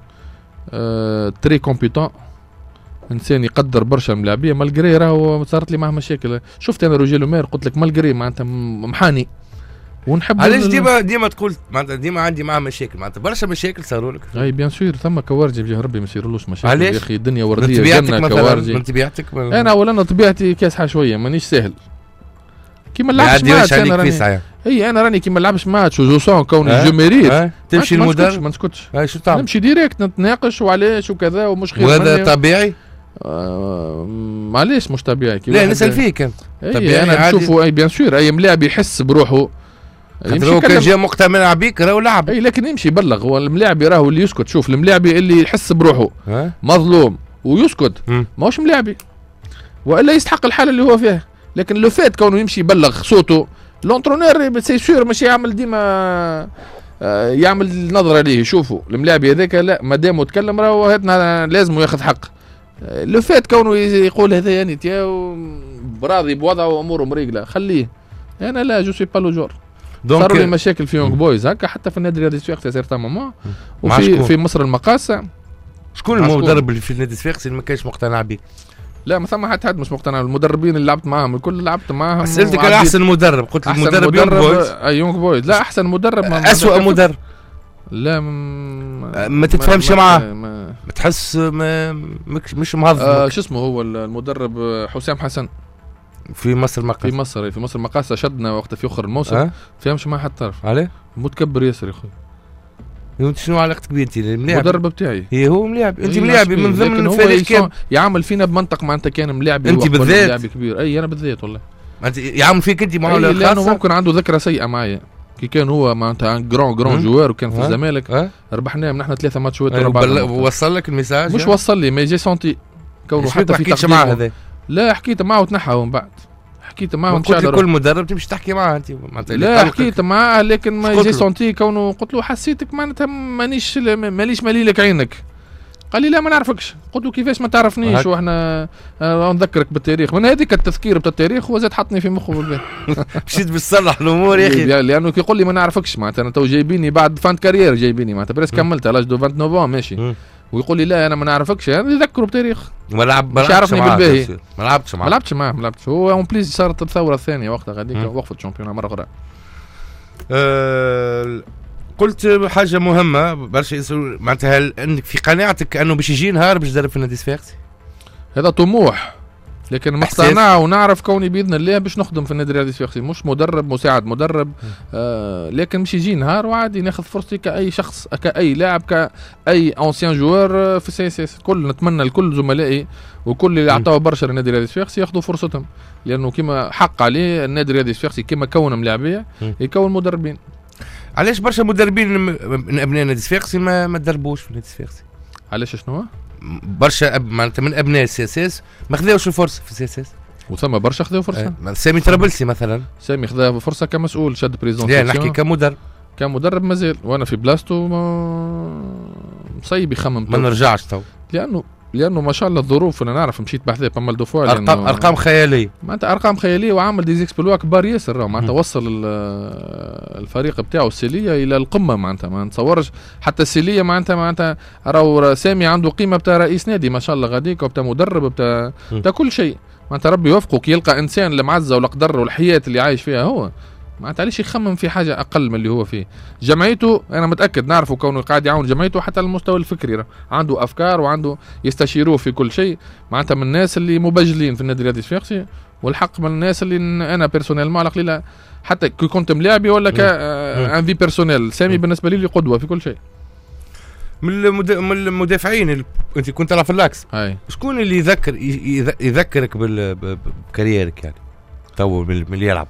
تري كومبيتون، انسان يقدر برشا الملاعبيه مالجري راهو صارت لي معاه مشاكل. شفت انا روجيلو مير قلت لك مالجري معناتها محاني ونحب. علاش ديما تقول معناتها ديما عندي معاه مشاكل معناتها برشا مشاكل صاروا لك؟ اي بيان سور ثم كوارجي بجاه ربي ما يصيرلوش مشاكل يا اخي. الدنيا ورديه جنة كوارجي. من طبيعتك انا اولا طبيعتي كاسحه شويه مانيش سهل كيما نلعبش ماتش. انا راني انا راني كيما نلعبش ماتش وجوسون كوني جمهوريت تمشي المدرب ما نسكتش. شو تعمل؟ نمشي ديريكت نتناقش وعلاش وكذا ومش خير. وهذا طبيعي؟ معليش مش طبيعي. لا نسال فيك طبيعي. انا نشوفه اي بيان سور اي ملاعب يحس بروحه لو كان جا مقتنع بيك راهو لعب. اي لكن يمشي يبلغ. هو الملاعبي راهو اللي يسكت. شوف الملاعبي اللي يحس بروحه مظلوم ويسكت ماهوش ملاعبي والا يستحق الحاله اللي هو فيها. لكن لو فات كونه يمشي يبلغ صوته لونترونور سي سور ماشي يعمل ديما يعمل نظره ليه. شوفوا الملاعبي هذاك لا مادام تكلم راهو هاتنا لازم ياخذ حق. لو فات كونه يقول هذا يعني تيا براضي بوضعه واموره مريقله خليه. انا لا جو سي با لو جور. صاروا لي مشاكل في يونغ بويز هكا حتى في النادي الرياضي الصفاقسي سيرتا ماما في مصر المقاصه. شكون المدرب اللي في النادي الصفاقسي اللي ما كانش مقتنع بيه؟ لا ما ثم حد مش مقتنع. المدربين اللي لعبت معاهم الكل لعبت معاهم. سألتك على احسن مدرب قلت لي مدرب يونغ بويز. يونغ بويز لا احسن مدرب. اسوأ مدرب لا ما تتفهمش معاه ما تحس مش مهضم. شو اسمه هو المدرب حسام حسن في مصر المقاصة. في مصر المقاصة شدنا وقت في اخر الموسم فهمش معاه حتى طرف. عليه متكبر ياسر يا اخوي. انت شنو علاقتك بيه انت؟ المدرب بتاعي هو ملاعب. انت ملاعبي من ضمن الفريق كان يعمل فينا بمنطق معناتها كان ملاعبي. انت بالذات ملاعبي كبير. اي انا بالذات والله. انت يعمل فيك انت معامله خاصه. لانه ممكن عنده ذكرى سيئه معايا كي كان هو معناتها جران جوار وكان في الزمالك ربحناه من احنا 3 ماتشات ورا بعض. وصل لك الميساج؟ مش وصل لي مي جي سونتي كونه حتى في تقديم معاه هذا. لا حكيت معاه وتنحى ومن بعد حكيت معاه ان شاء الله. كل مدرب تمشي تحكي معاه انت لا حكيت معاه لكن ما جي سونتي كونه قلت له حسيتك معناتها ماليش مالي لك عينك. قال لي لا ما نعرفكش. قلت له كيفاش ما تعرفنيش واحنا نذكرك بالتاريخ. من هذيك التذكير بتاع التاريخ وزاد حطني في مخه بالبال. مشيت بتصلح الامور يا اخي. لانه كي يقول لي ما نعرفكش معناتها انا تو جايبيني بعد فان كارير جايبيني معناتها بريس كملت على 29 ماشي ويقول لي لا انا ما نعرفكش. انا يذكره بتاريخ ما عرفني بالباهي. ما لعبتش معاه. هو اون بليز صارت الثوره الثانيه وقتها غاديك وقفت الشامبيون مره اخرى. قلت حاجه مهمه برشا معناتها انك في قناعتك انه باش يجي نهار باش يدرب في النادي الصفاقسي. هذا طموح، لكن مقتنع ونعرف كوني باذن الله باش نخدم في النادي الرياضي الصفاقسي، مش مدرب مساعد مدرب. لكن مش يجي نهار وعادي ناخذ فرصتي كاي شخص كاي لاعب كاي اونسيان جوار في السي اس اس. كل نتمنى لكل زملائي وكل اللي عطاو برشا للنادي الرياضي الصفاقسي ياخذوا فرصتهم، لانه كما حق عليه النادي الرياضي الصفاقسي كما كون ملاعبيه يكون مدربين. علاش برشا مدربين من ابناء النادي الصفاقسي ما تدربوش في النادي الصفاقسي؟ علاش شنو؟ برشا معناتها من ابناء السي اس اس ما خذاوش الفرصه في السي اس اس، وثم برشا خذاو فرصه. سامي طرابلسي مثلا، سامي خذا فرصه كمسؤول شد بريزونسيون. لا نحكي كمدرب مازال، وانا في بلاصتو مصيب يخمم ما نرجعش تو، لانه ما شاء الله الظروف انا نعرف مشيت بحثي بامال دو فوا ارقام خياليه، معناتها ارقام خياليه وعمل ديزيكسبلوا كبار ياسر. معناتها وصل الفريق بتاعه السيليه الى القمه، معناتها ما نتصورش حتى السيليه معناتها راهو سامي عنده قيمه بتاع رئيس نادي ما شاء الله غاديك وبتاع مدرب بتاع كل شيء. معناتها ربي يوفقه كي يلقى انسان المعزه والقدر والحياه اللي عايش فيها هو، معناتها علاش يخمم في حاجه اقل من اللي هو فيه. جمعيته انا متاكد نعرفه كونه قاعد يعاون جمعيته حتى على المستوى الفكري، عنده افكار وعنده يستشيروه في كل شيء. معناتها من الناس اللي مبجلين في النادي الرياضي الصفاقسي، والحق من الناس اللي انا بيرسونيل ما على قليله حتى كي كنت ملاعبي ولا كان في بيرسونيل سامي بالنسبه لي قدوه في كل شيء. من المدافعين انت كنت تلعب في اللاكس، شكون اللي يذكرك بكاريرك يعني تو من اللي يلعب؟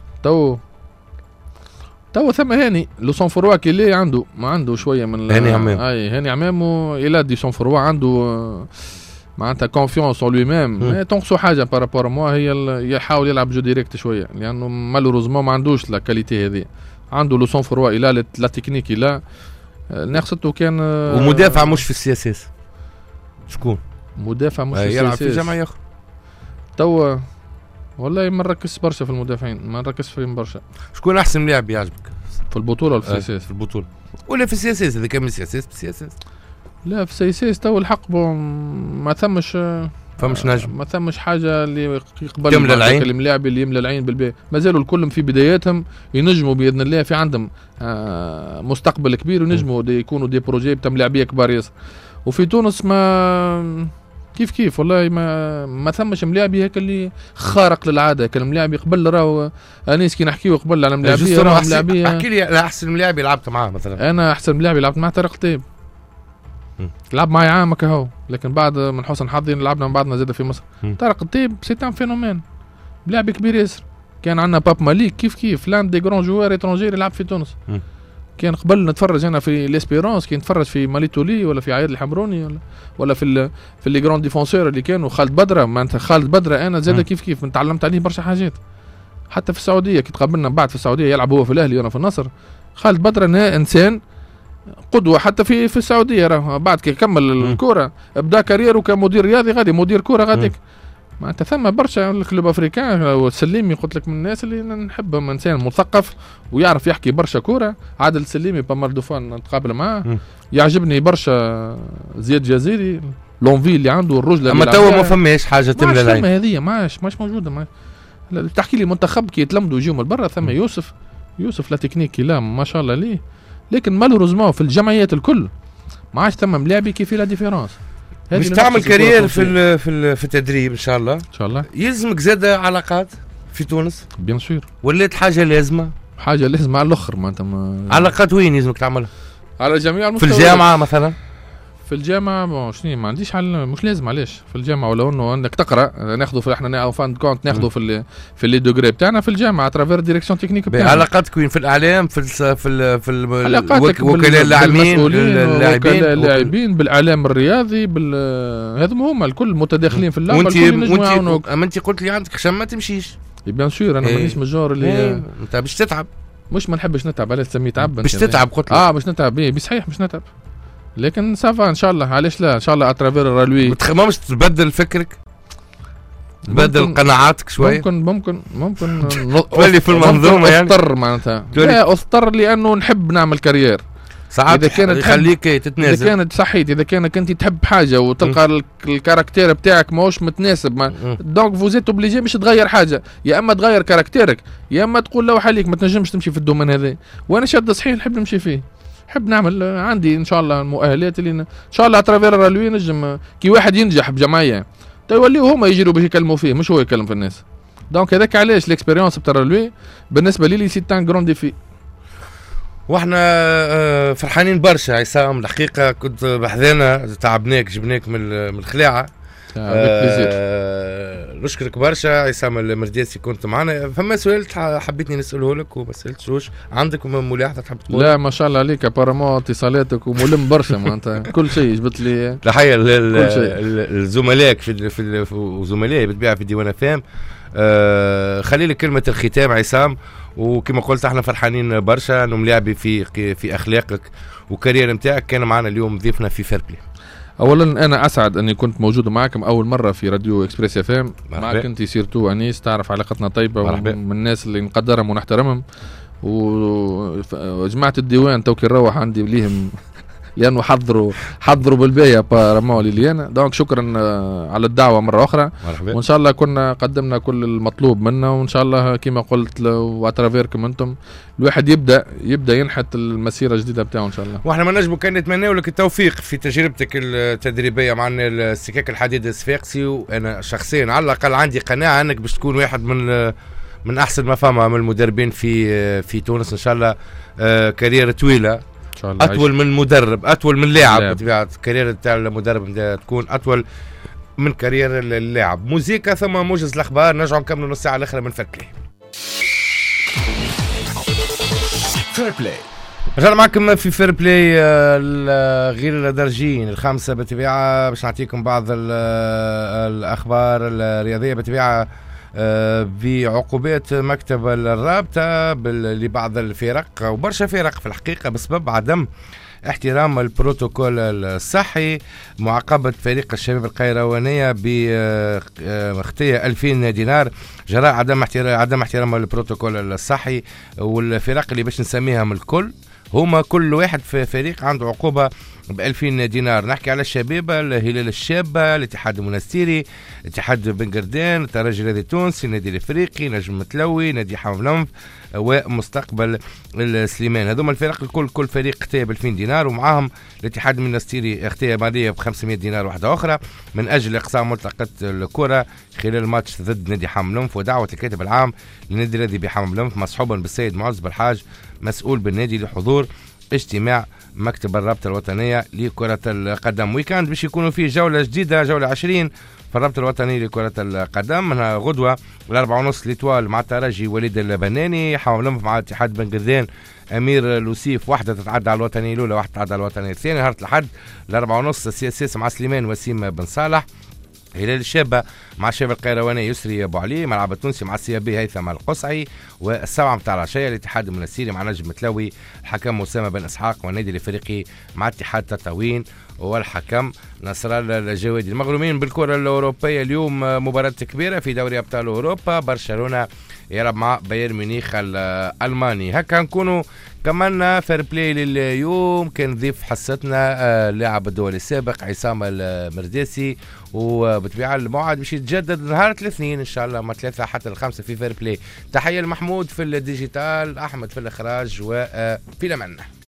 تو ثم هاني لو سون فروا كي لي عنده شويه من هاني عمام. هاني عمام الى دي سون فروا عنده معناتها كونفيونس اون لوي ميم. تنقصو حاجه بارابور موا هي يحاول يلعب جو ديريكت شويه، لانه مالوروزمون ما عندوش لا كاليتي هذه. عنده لو سون فروا الى لا تكنيك الى ناقصته كان ومدافع مش في السي اس اس. شكون مدافع مش في السي اس اس؟ يلعب في جامعه اخرى تو والله ما نركز برشا في المدافعين، ما نركز فيهم برشا. شكون احسن لاعب يعجبك في البطوله ولا في السي اس اس؟ في البطوله ولا في السي اس اس؟ اذا كان من السي اس اس بالسي اس اس. لا في السي اس اس تو الحق ما ثمش نجم، ما ثمش حاجه اللي يقبل يملى العين اللاعب اللي يملى العين بالباء. مازالوا الكل في بداياتهم ينجموا باذن الله، في عندهم مستقبل كبير وينجموا يكونوا دي بروجي بتاع لاعبيه كبار ياسر. وفي تونس ما كيف والله ما ثمش ملاعبي هيك اللي خارق للعاده. كان ملاعبي قبل راهو انيس كي نحكيو قبل على ملاعبيه احكي لي على احسن ملاعبي لعبت معاه مثلا. انا احسن ملاعبي لعبت معاه طارق طيب، لعب معي عام كهو، لكن بعد من حسن حظي لعبنا من بعضنا زاد في مصر. طارق الطيب سيتان فينومين، لاعب كبير ياسر. كان عندنا باب ماليك كيف لاند دي جران جوار اترونجير يلعب في تونس. كان قبل نتفرج انا في ليسبيرونس، كي نتفرج في ماليتولي ولا في عياد الحمروني ولا في لي جران ديفونسور اللي كانوا خالد بدره. معناتها خالد بدره انا زاد كيف تعلمت عليه برشا حاجات. حتى في السعوديه كي تقابلنا بعد في السعوديه يلعب هو في الاهلي وانا في النصر. خالد بدره انسان قدوه حتى في السعوديه. راه بعد كي كمل الكره بدا كاريره كمدير رياضي غادي مدير كره غاديك. معناتها ثم برشا الكلوب افريكان والسليمي قلت لك من الناس اللي نحبهم، انسان مثقف ويعرف يحكي برشا كوره. عادل السليمي بامال دو فان نتقابل معاه، يعجبني برشا. زياد جزيري لونفي اللي عنده الرجله، اما توا ما فماش حاجه تملى العين. هذه ماش موجوده. تحكي لي منتخب كي يتلمدوا يجيو من برا. ثم يوسف لا تكنيكي لا ما شاء الله ليه، لكن مالوروزمون في الجمعيات الكل ما عادش ثم ملاعبي كيف لا ديفيرونس. باش تعمل كارير في التدريب ان شاء الله يلزمك زاده علاقات في تونس بيان سور، ولات حاجه لازمه على الاخر. علاقات وين يلزمك تعملها؟ على جميع المستويات. في الجامعه مثلا؟ في الجامعه شنو ما عنديش حل، مش لازم. علاش في الجامعه ولو انه انك تقرا ناخذوا احنا فان كونت ناخذوا في لي دوغري بتاعنا في الجامعه ترافير ديريكسيون تكنيك بتاعنا. علاقاتك وين؟ في الاعلام، في وكلاء اللاعبين بالاعلام الرياضي هذا هما الكل متداخلين في اللعبه. اما انت قلت لي عندك خشم ما تمشيش. بيان سور انا مانيش من الجور اللي انت باش تتعب. مش ما نحبش نتعب، علاش تسميه تعب؟ باش تتعب قلت لك. باش نتعب بصحيح مش نتعب، لكن سافا ان شاء الله. علاش لا ان شاء الله اترافير رالوي. ما مش تبدل فكرك، تبدل قناعاتك شويه. ممكن تولي في المنظومه يعني. اضطر معناتها لا اضطر لانه نحب نعمل كارير. ساعات إذا كانت يخليك تتنازل، اذا كانت صحيت، اذا كانك انت تحب حاجه وتلقى الكاركتير بتاعك ماهوش متناسب دونك فوزيت اوبليجي باش تغير حاجه. يا اما تغير كاركتيرك يا اما تقول لو حاليك ما تنجمش تمشي في الدومين هذا. وانا شاد صحيح نحب نمشي فيه. نحب نعمل عندي ان شاء الله المؤهلات اللي ان شاء الله اترافير رالوي نجم كي واحد ينجح بجمعيه يوليو هما يجروا باش يكلموا فيه مش هو يكلم في الناس. دونك هذاك علاش الاكسبيريونس بتاع رالوي بالنسبه لي سي ان جراند ديفي. واحنا فرحانين برشا عصام الحقيقه، كنت بحذانا تعبناك جبناك من الخلاعه. نشكرك برشا عصام المرداسي كنت معنا. فما سؤال حبيتني نساله لك وما سالتوش، عندك ملاحظه تحب تقول؟ لا ما شاء الله عليك ابارامون اتصالاتك وملم برشا معناتها كل شيء جبت لي. تحيه لزملائك في زملائي بالطبيعه في ديوان فام. خلي لي كلمه الختام عصام، وكما قلت احنا فرحانين برشا انه ملاعبي في اخلاقك وكارير نتاعك. كان معنا اليوم ضيفنا في فير بلاي. اولا انا اسعد اني كنت موجود معكم اول مره في راديو اكسبريس اف ام. معك انت سيرتو انيس، تعرف علاقتنا طيبه ومن الناس اللي نقدرهم ونحترمهم، وجماعه الديوان توكي نروح عندي ليهم لانه حضروا بالباهي ابارامون ليليانا. دونك شكرا على الدعوه مره اخرى، وان شاء الله كنا قدمنا كل المطلوب منا، وان شاء الله كما قلت واترافيركم انتم الواحد يبدا ينحت المسيره الجديده بتاعه ان شاء الله. واحنا ما نجمو كان نتمنى لك التوفيق في تجربتك التدريبيه مع السكاك الحديد الصفاقسي. وانا شخصيا على الاقل عندي قناعه انك باش تكون واحد من احسن ما فما من المدربين في تونس ان شاء الله. كارير طويله اطول من مدرب، اطول من لاعب بطبيعه الكارير تاع المدرب تكون اطول من كارير اللاعب. موزيكا ثم موجز الاخبار، نرجعوا نكملوا نص ساعه الاخرى من فير بلاي. فير بلاي رجعنا معكم في فير بلاي. غير الدرجين الخمسه بطبيعه باش نعطيكم بعض الاخبار الرياضيه بطبيعه بعقوبات مكتب الرابطة لبعض الفرق وبرشا فرق في الحقيقة بسبب عدم احترام البروتوكول الصحي. معاقبة فريق الشباب القيروانية باختيار 2000 دينار جراء عدم احترام البروتوكول الصحي. والفرق اللي باش نسميهم الكل هما كل واحد في فريق عنده عقوبة ب2000 دينار. نحكي على الشباب، الهلال الشابة، الاتحاد المنستيري، اتحاد بن قردان، الترجي الرياضي التونسي، النادي الافريقي، نجم متلوي، نادي حمام ومستقبل السليمان. هذوما الفرق الكل كل فريق اختيا ب2000 دينار، ومعاهم الاتحاد المنستيري اختيا مالية ب500 دينار واحدة أخرى من أجل إقصاء ملتقى الكرة خلال الماتش ضد نادي حمام. ودعوة الكاتب العام للنادي الذي بحمام مصحوبا بالسيد معز بالحاج مسؤول بالنادي لحضور اجتماع مكتب الرابطة الوطنية لكرة القدم. ويكاند باش يكونوا فيه جولة جديدة، جولة 20 في الرابطة الوطنية لكرة القدم. منها غدوة 4:30 ليتوال مع الترجي وليد البناني، حمام مع الاتحاد بن قردان امير لوسيف، واحدة تتعدى على الوطنية الاولى واحدة تتعدى على الوطنية الثانية. نهار الأحد 4:30 السياسي مع سليمان وسيم بن صالح. هلال الشابة مع الشباب القيرواني يسري ابو علي، ملعب التونسي مع السيابي هيثم القصعي. والسبعة متاع العشية الاتحاد المنستيري مع نجم متلوي، الحكم اسامه بن اسحاق، والنادي الافريقي مع اتحاد تطاوين والحكم نصر الله الجوادي. المغرومين بالكرة الأوروبية اليوم مباراة كبيرة في دوري أبطال أوروبا، برشلونة يلعب مع بايرن ميونخ الألماني. هكا نكونوا كملنا فير بلاي لليوم. كان ضيف حصتنا لاعب الدولي السابق عصام المرداسي، وبطبيعة الموعد باش يتجدد نهار الاثنين إن شاء الله من 3 حتى 5 في فير بلاي. تحية لمحمود في الديجيتال، أحمد في الإخراج، وفي الأمان.